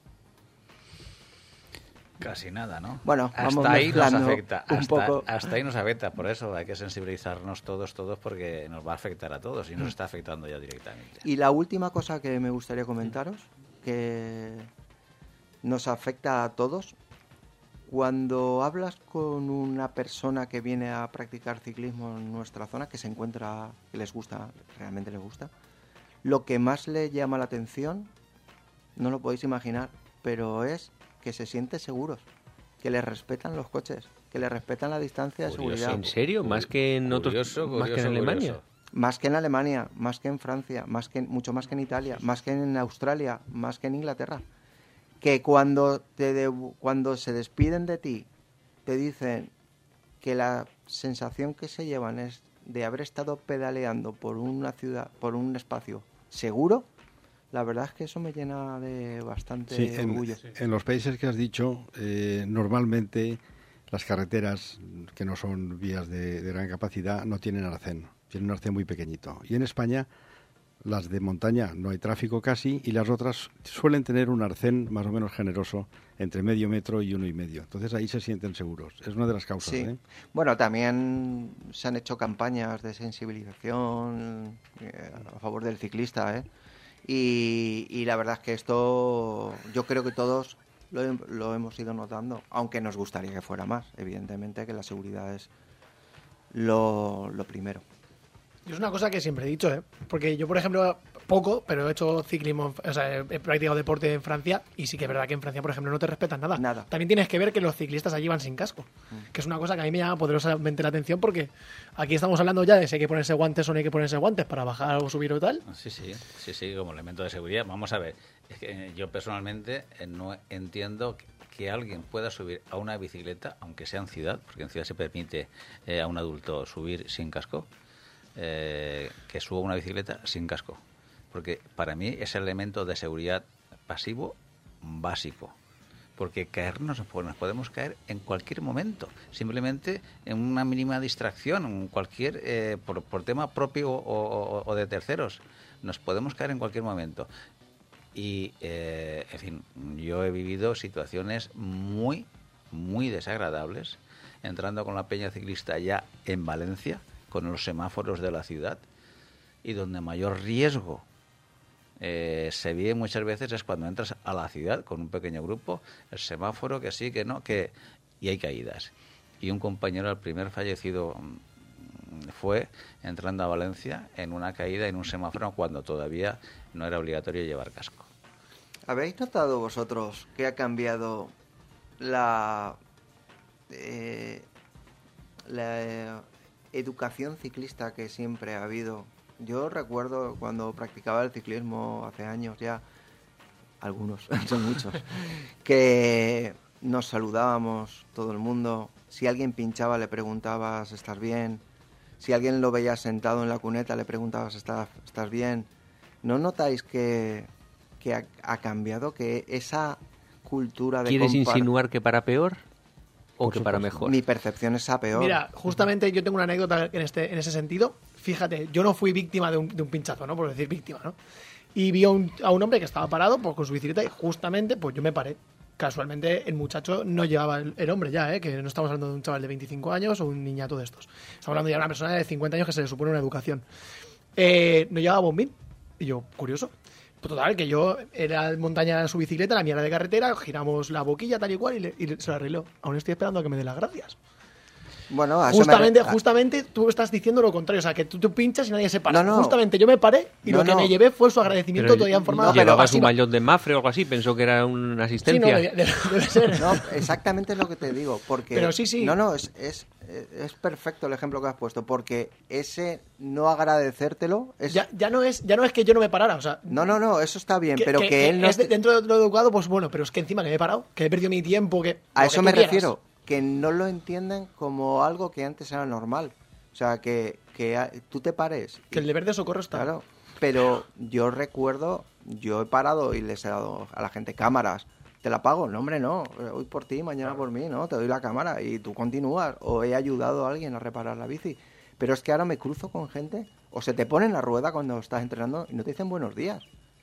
Casi nada, ¿no? Bueno, hasta ahí nos afecta. Poco. Hasta ahí nos afecta. Por eso hay que sensibilizarnos todos, porque nos va a afectar a todos y nos está afectando ya directamente. Y la última cosa que me gustaría comentaros, que nos afecta a todos, cuando hablas con una persona que viene a practicar ciclismo en nuestra zona, que se encuentra, que les gusta, realmente les gusta, lo que más le llama la atención, no lo podéis imaginar, pero es que se sienten seguros, que les respetan los coches, que les respetan la distancia de seguridad. ¿En serio? ¿Más que en otros, más que en Alemania? Más que en Alemania, más que en Francia, mucho más que en Italia, más que en Australia, más que en Inglaterra. Que cuando se despiden de ti, te dicen que la sensación que se llevan es de haber estado pedaleando por una ciudad, por un espacio seguro, la verdad es que eso me llena de bastante orgullo. En los países que has dicho, normalmente las carreteras que no son vías de gran capacidad no tienen arcén, tienen un arcén muy pequeñito. Y en España, las de montaña no hay tráfico casi y las otras suelen tener un arcén más o menos generoso entre medio metro y 1,5. Entonces ahí se sienten seguros. Es una de las causas. Sí. Bueno, también se han hecho campañas de sensibilización a favor del ciclista, Y la verdad es que esto yo creo que todos lo hemos ido notando, aunque nos gustaría que fuera más, evidentemente, que la seguridad es lo primero. Es una cosa que siempre he dicho, porque yo, por ejemplo, poco, pero he hecho ciclismo, o sea, he practicado deporte en Francia y sí que es verdad que en Francia, por ejemplo, no te respetan nada. También tienes que ver que los ciclistas allí van sin casco, que es una cosa que a mí me llama poderosamente la atención, porque aquí estamos hablando ya de si hay que ponerse guantes o no hay que ponerse guantes para bajar o subir o tal. Sí, como elemento de seguridad. Vamos a ver, es que yo personalmente no entiendo que alguien pueda subir a una bicicleta, aunque sea en ciudad, porque en ciudad se permite a un adulto subir sin casco, que suba una bicicleta sin casco, porque para mí es el elemento de seguridad pasivo básico, porque caernos nos podemos caer en cualquier momento, simplemente en una mínima distracción, en cualquier por tema propio o de terceros, nos podemos caer en cualquier momento. Y en fin, yo he vivido situaciones muy desagradables entrando con la peña ciclista ya en Valencia, con los semáforos de la ciudad, y donde mayor riesgo se vive muchas veces es cuando entras a la ciudad con un pequeño grupo, el semáforo, que sí, que no, y hay caídas. Y un compañero, el primer fallecido, fue entrando a Valencia en una caída en un semáforo cuando todavía no era obligatorio llevar casco. ¿Habéis notado vosotros que ha cambiado la educación ciclista que siempre ha habido? Yo recuerdo cuando practicaba el ciclismo hace años ya, algunos, son muchos, que nos saludábamos todo el mundo. Si alguien pinchaba le preguntabas ¿estás bien? Si alguien lo veía sentado en la cuneta le preguntabas ¿estás bien? ¿No notáis que ha cambiado? Que esa cultura de... ¿Quieres insinuar que para peor o que para mejor? Mi percepción es a peor. Mira, justamente yo tengo una anécdota en ese sentido. Fíjate, yo no fui víctima de un pinchazo, ¿no? Por decir víctima, ¿no? Y vi a un hombre que estaba parado con su bicicleta y justamente pues yo me paré. Casualmente el muchacho no llevaba el hombre ya, que no estamos hablando de un chaval de 25 años o un niñato de estos. Estamos hablando ya de una persona de 50 años que se le supone una educación. No llevaba bombín. Y yo, curioso. Pues total, que yo era montaña en su bicicleta, la mía era de carretera, giramos la boquilla tal y cual y se la arregló. Aún estoy esperando a que me dé las gracias. Bueno, justamente tú estás diciendo lo contrario, o sea, que tú pinchas y nadie se para. No. Justamente yo me paré y lo que me llevé fue su agradecimiento todavía en forma de... ¿Llevabas un maillot de Mafre o algo así? Pensó que era una asistencia. Sí, no, debe ser. No, exactamente es lo que te digo, porque... Pero sí. No, es perfecto el ejemplo que has puesto, porque ese no agradecértelo... Ya no es que yo no me parara, o sea... No, eso está bien, pero que él no... Dentro de lo educado, pues bueno, pero es que encima que me he parado, que he perdido mi tiempo, que... A eso me refiero, que no lo entienden como algo que antes era normal. O sea, que tú te pares... Que el deber de socorro está... Claro, pero yo recuerdo, yo he parado y les he dado a la gente cámaras. ¿Te la pago? No, hombre, no. Hoy por ti, mañana por mí, ¿no? Te doy la cámara y tú continúas. O he ayudado a alguien a reparar la bici. Pero es que ahora me cruzo con gente, o se te pone en la rueda cuando estás entrenando y no te dicen buenos días.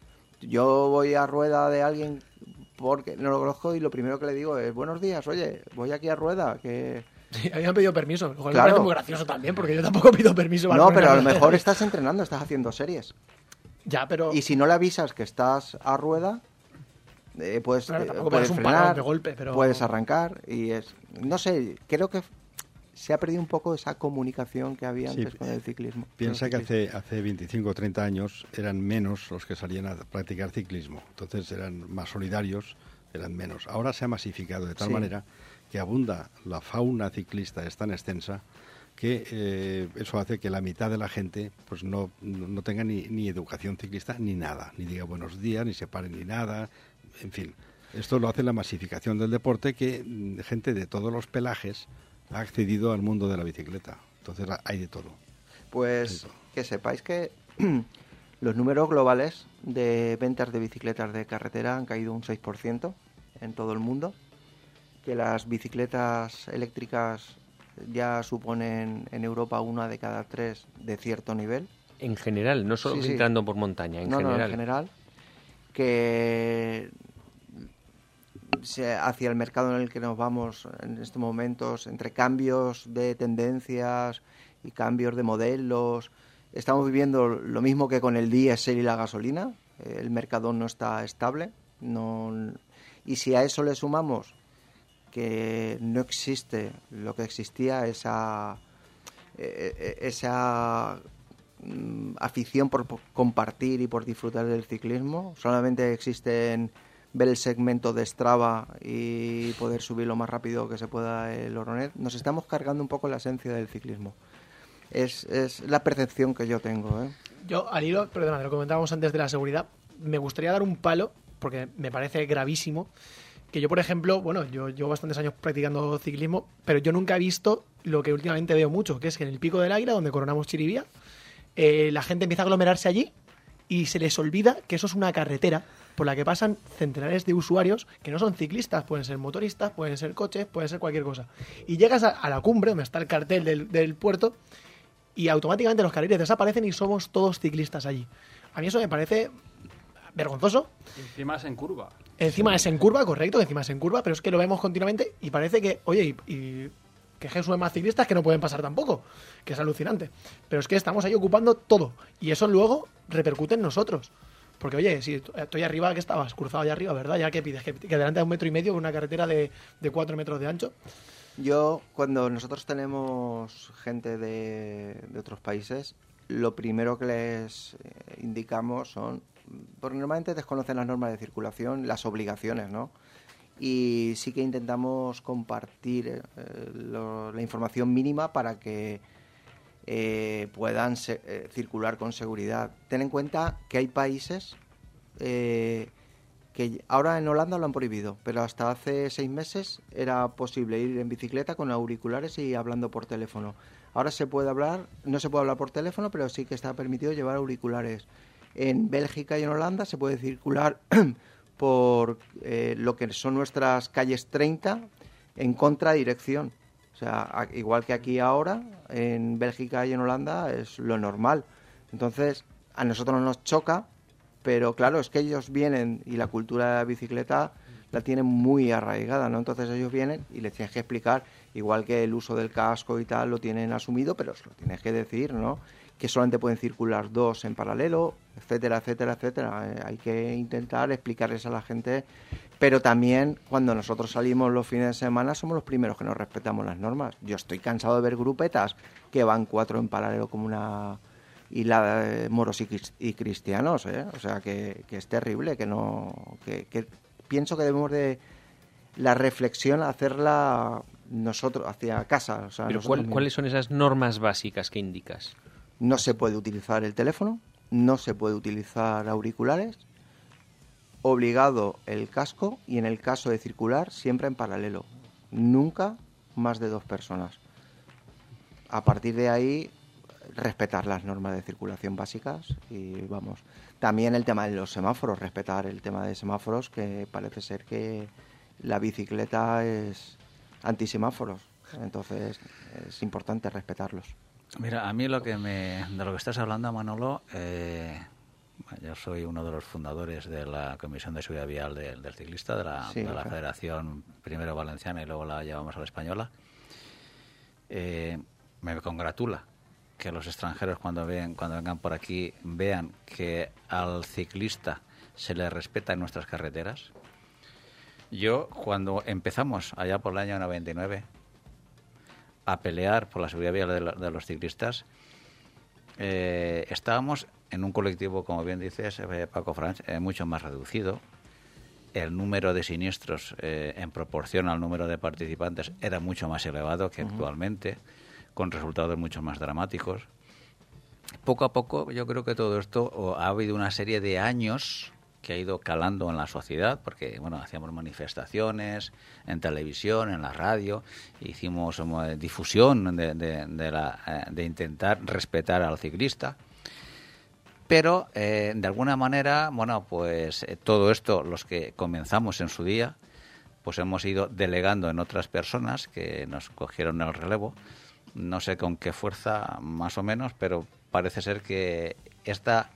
Yo voy a rueda de alguien porque no lo conozco y lo primero que le digo es buenos días, oye, voy aquí a rueda, que... Sí, habían pedido permiso. Claro. Me parece muy gracioso también, porque yo tampoco pido permiso. No, pero a lo mejor estás entrenando, estás haciendo series. Ya, pero... Y si no le avisas que estás a rueda, puedes frenar, de golpe, pero... puedes arrancar y es... No sé, creo que se ha perdido un poco esa comunicación que había antes con el ciclismo. Piensa que hace 25 o 30 años eran menos los que salían a practicar ciclismo. Entonces eran más solidarios, eran menos. Ahora se ha masificado de tal manera que abunda la fauna ciclista, es tan extensa que eso hace que la mitad de la gente pues no tenga ni educación ciclista ni nada, ni diga buenos días, ni se pare ni nada, en fin. Esto lo hace la masificación del deporte, que gente de todos los pelajes ha accedido al mundo de la bicicleta. Entonces hay de todo. Pues que sepáis que los números globales de ventas de bicicletas de carretera han caído un 6% en todo el mundo, que las bicicletas eléctricas ya suponen en Europa 1 de cada 3 de cierto nivel. En general, no solo entrando por montaña, en general. No, en general. Que hacia el mercado en el que nos vamos en estos momentos, entre cambios de tendencias y cambios de modelos, estamos viviendo lo mismo que con el diésel y la gasolina. el mercado no está estable. Y si a eso le sumamos que no existe lo que existía, esa afición por compartir y por disfrutar del ciclismo, solamente existen ver el segmento de Strava y poder subir lo más rápido que se pueda el Oronet, nos estamos cargando un poco la esencia del ciclismo. Es la percepción que yo tengo, ¿eh? Yo, al hilo, perdona, lo comentábamos antes de la seguridad, me gustaría dar un palo, porque me parece gravísimo, que yo, por ejemplo, bueno, yo llevo bastantes años practicando ciclismo, pero yo nunca he visto lo que últimamente veo mucho, que es que en el Pico del Águila, donde coronamos Chirivía, la gente empieza a aglomerarse allí y se les olvida que eso es una carretera por la que pasan centenares de usuarios que no son ciclistas, pueden ser motoristas, pueden ser coches, pueden ser cualquier cosa. Y llegas a la cumbre, donde está el cartel del puerto, y automáticamente los carriles desaparecen y somos todos ciclistas allí. A mí eso me parece vergonzoso. Encima es en curva. Encima es en curva, correcto, encima es en curva, pero es que lo vemos continuamente y parece que, oye, y que Jesús es más ciclistas que no pueden pasar tampoco, que es alucinante. Pero es que estamos ahí ocupando todo y eso luego repercute en nosotros. Porque, oye, si estoy arriba, ¿qué estabas? Cruzado allá arriba, ¿verdad? ¿Ya qué pides? Que delante de 1,5 metros una carretera de 4 metros de ancho. Yo, cuando nosotros tenemos gente de otros países, lo primero que les indicamos son, porque normalmente desconocen las normas de circulación, las obligaciones, ¿no? Y sí que intentamos compartir la información mínima para que puedan circular con seguridad. Ten en cuenta que hay países que ahora en Holanda lo han prohibido, pero hasta hace 6 meses era posible ir en bicicleta con auriculares y hablando por teléfono. Ahora no se puede hablar por teléfono, pero sí que está permitido llevar auriculares. En Bélgica y en Holanda se puede circular por lo que son nuestras calles 30 en contradirección. O sea, igual que aquí ahora, en Bélgica y en Holanda es lo normal. Entonces, a nosotros nos choca, pero claro, es que ellos vienen y la cultura de la bicicleta la tienen muy arraigada, ¿no? Entonces ellos vienen y les tienes que explicar, igual que el uso del casco y tal lo tienen asumido, pero se lo tienes que decir, ¿no? Que solamente pueden circular 2 en paralelo, etcétera, etcétera, etcétera. Hay que intentar explicarles a la gente, pero también cuando nosotros salimos los fines de semana somos los primeros que nos respetamos las normas. Yo estoy cansado de ver grupetas que van 4 en paralelo como una hilada de moros y cristianos, ¿eh? O sea, que es terrible, que pienso que debemos de la reflexión hacerla nosotros hacia casa. O sea, pero ¿cuáles son esas normas básicas que indicas? No se puede utilizar el teléfono, no se puede utilizar auriculares, obligado el casco y en el caso de circular siempre en paralelo, nunca más de 2 personas. A partir de ahí, respetar las normas de circulación básicas y vamos. También el tema de los semáforos, respetar el tema de semáforos, que parece ser que la bicicleta es antisemáforos, entonces es importante respetarlos. Mira, a mí de lo que estás hablando, Manolo, yo soy uno de los fundadores de la Comisión de Seguridad Vial del Ciclista, de la Federación primero valenciana y luego la llevamos a la española. Me congratula que los extranjeros cuando vengan por aquí vean que al ciclista se le respeta en nuestras carreteras. Yo, cuando empezamos allá por el año 99 a pelear por la seguridad vial de los ciclistas, estábamos en un colectivo, como bien dices, Paco Franch, mucho más reducido. El número de siniestros en proporción al número de participantes era mucho más elevado que actualmente, con resultados mucho más dramáticos. Poco a poco yo creo que todo esto ha habido una serie de años que ha ido calando en la sociedad, porque bueno, hacíamos manifestaciones en televisión, en la radio, hicimos difusión de intentar respetar al ciclista, pero de alguna manera, bueno, pues todo esto, los que comenzamos en su día, pues hemos ido delegando en otras personas que nos cogieron el relevo, no sé con qué fuerza más o menos, pero parece ser que esta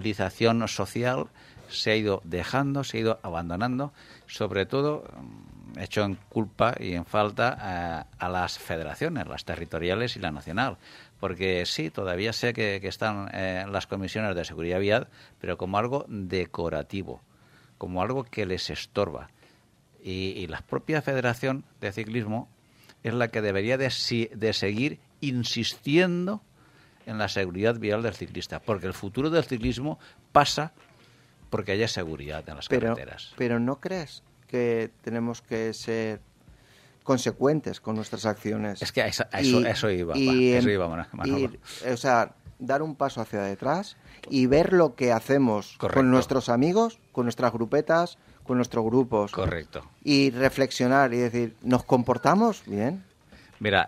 sensibilización social se ha ido dejando, se ha ido abandonando, sobre todo hecho en culpa y en falta a las federaciones, las territoriales y la nacional. Porque sí, todavía sé que están las comisiones de seguridad vial, pero como algo decorativo, como algo que les estorba. Y la propia Federación de Ciclismo es la que debería de seguir insistiendo en la seguridad vial del ciclista, porque el futuro del ciclismo pasa porque haya seguridad en las carreteras. Pero ¿no crees que tenemos que ser consecuentes con nuestras acciones? Es que eso iba, Manolo. O sea, dar un paso hacia detrás y ver lo que hacemos con nuestros amigos, con nuestras grupetas, con nuestros grupos. Correcto. Y reflexionar y decir, ¿nos comportamos bien? Mira,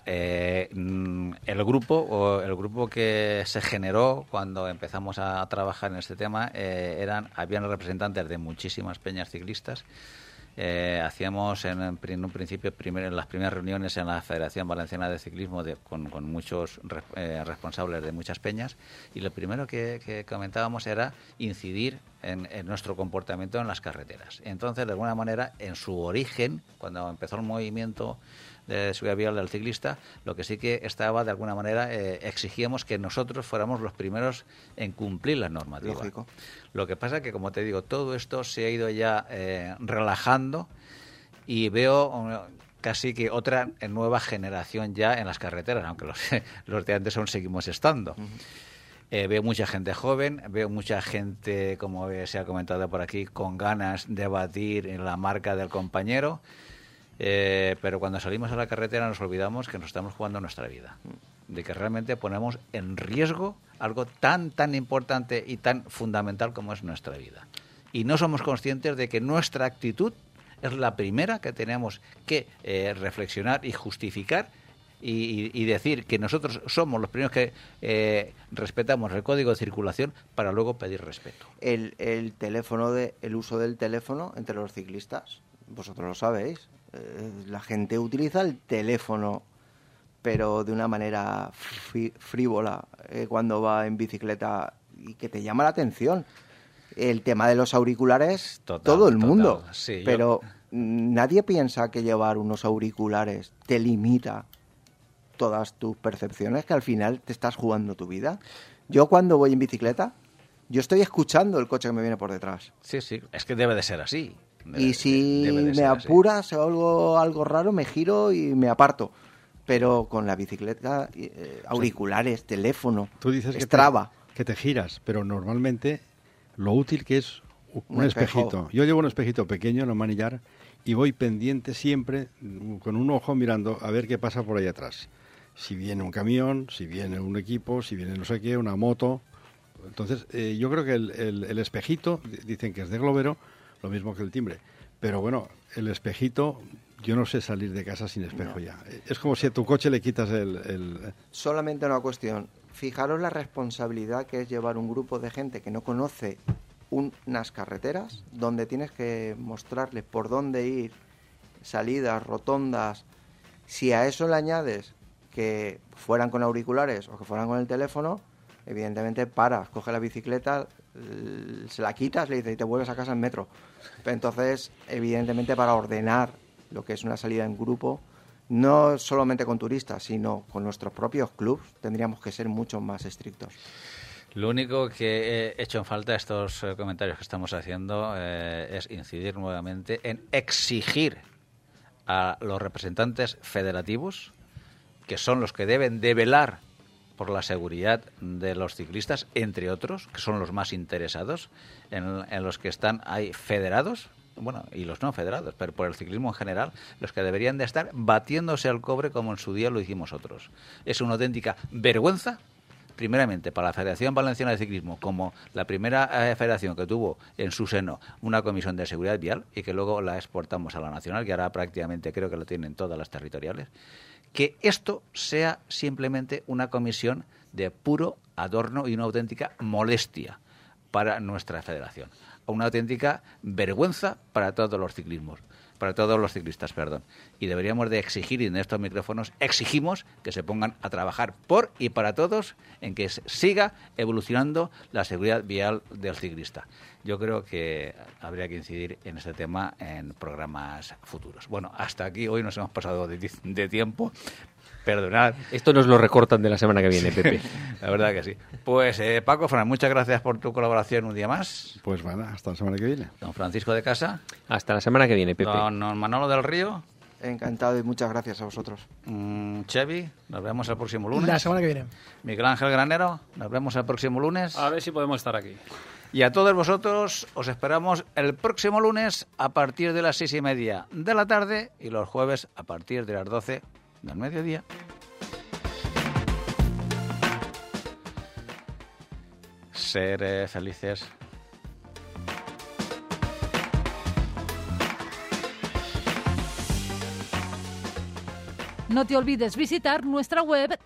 el grupo que se generó cuando empezamos a trabajar en este tema habían representantes de muchísimas peñas ciclistas. Hacíamos en un principio en las primeras reuniones en la Federación Valenciana de Ciclismo con muchos responsables de muchas peñas, y lo primero que comentábamos era incidir en nuestro comportamiento en las carreteras. Entonces, de alguna manera, en su origen, cuando empezó el movimiento de seguridad vial del ciclista, lo que sí que estaba, de alguna manera, exigíamos que nosotros fuéramos los primeros en cumplir la normativa. Lógico. Lo que pasa que, como te digo, todo esto se ha ido ya relajando, y veo casi que otra nueva generación ya en las carreteras, aunque los de antes aún seguimos estando. Veo mucha gente joven, veo mucha gente, como se ha comentado por aquí, con ganas de batir en la marca del compañero. Pero cuando salimos a la carretera nos olvidamos que nos estamos jugando nuestra vida, de que realmente ponemos en riesgo algo tan importante y tan fundamental como es nuestra vida, y no somos conscientes de que nuestra actitud es la primera que tenemos que reflexionar y justificar y decir que nosotros somos los primeros que respetamos el código de circulación para luego pedir respeto. El uso del teléfono entre los ciclistas, vosotros lo sabéis. La gente utiliza el teléfono, pero de una manera frívola, cuando va en bicicleta, y que te llama la atención. El tema de los auriculares, todo el mundo, sí, pero nadie piensa que llevar unos auriculares te limita todas tus percepciones, que al final te estás jugando tu vida. Yo cuando voy en bicicleta, yo estoy escuchando el coche que me viene por detrás. Sí, es que debe de ser así. Y si me apuras o algo raro, me giro y me aparto. Pero con la bicicleta, auriculares, teléfono, tú dices Strava. Que te giras, pero normalmente lo útil que es un espejito. Yo llevo un espejito pequeño en el manillar y voy pendiente siempre, con un ojo mirando a ver qué pasa por ahí atrás. Si viene un camión, si viene un equipo, si viene no sé qué, una moto. Entonces, yo creo que el espejito, dicen que es de globero, lo mismo que el timbre. Pero bueno, el espejito, yo no sé salir de casa sin espejo ya. Es como si a tu coche le quitas el... Solamente una cuestión. Fijaros la responsabilidad que es llevar un grupo de gente que no conoce unas carreteras, donde tienes que mostrarles por dónde ir, salidas, rotondas. Si a eso le añades que fueran con auriculares o que fueran con el teléfono, evidentemente paras, coges la bicicleta, se la quitas, le dices y te vuelves a casa en metro. Pero entonces, evidentemente, para ordenar lo que es una salida en grupo, no solamente con turistas, sino con nuestros propios clubs, tendríamos que ser mucho más estrictos. Lo único que he hecho en falta estos comentarios que estamos haciendo es incidir nuevamente en exigir a los representantes federativos, que son los que deben de velar por la seguridad de los ciclistas, entre otros, que son los más interesados, en los que están ahí federados, bueno, y los no federados, pero por el ciclismo en general, los que deberían de estar batiéndose al cobre como en su día lo hicimos otros. Es una auténtica vergüenza, primeramente, para la Federación Valenciana de Ciclismo, como la primera federación que tuvo en su seno una comisión de seguridad vial y que luego la exportamos a la nacional, que ahora prácticamente creo que lo tienen todas las territoriales, que esto sea simplemente una comisión de puro adorno y una auténtica molestia para nuestra federación. Una auténtica vergüenza para todos los ciclismos. para todos los ciclistas, perdón. Y deberíamos de exigir, y en estos micrófonos exigimos que se pongan a trabajar por y para todos en que siga evolucionando la seguridad vial del ciclista. Yo creo que habría que incidir en este tema en programas futuros. Bueno, hasta aquí hoy nos hemos pasado de tiempo. Perdonad. Esto nos lo recortan de la semana que viene, Pepe. La verdad que sí. Pues Paco, Fran, muchas gracias por tu colaboración un día más. Pues bueno, hasta la semana que viene. Don Francisco de Casa. Hasta la semana que viene, Pepe. Don Manolo del Río. Encantado y muchas gracias a vosotros. Chevy, nos vemos el próximo lunes. La semana que viene. Miguel Ángel Granero, nos vemos el próximo lunes. A ver si podemos estar aquí. Y a todos vosotros os esperamos el próximo lunes a partir de las 6:30 de la tarde y los jueves a partir de las 12 del mediodía. Ser felices. No te olvides visitar nuestra web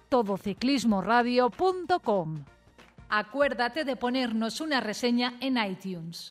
todociclismoradio.com. Acuérdate de ponernos una reseña en iTunes.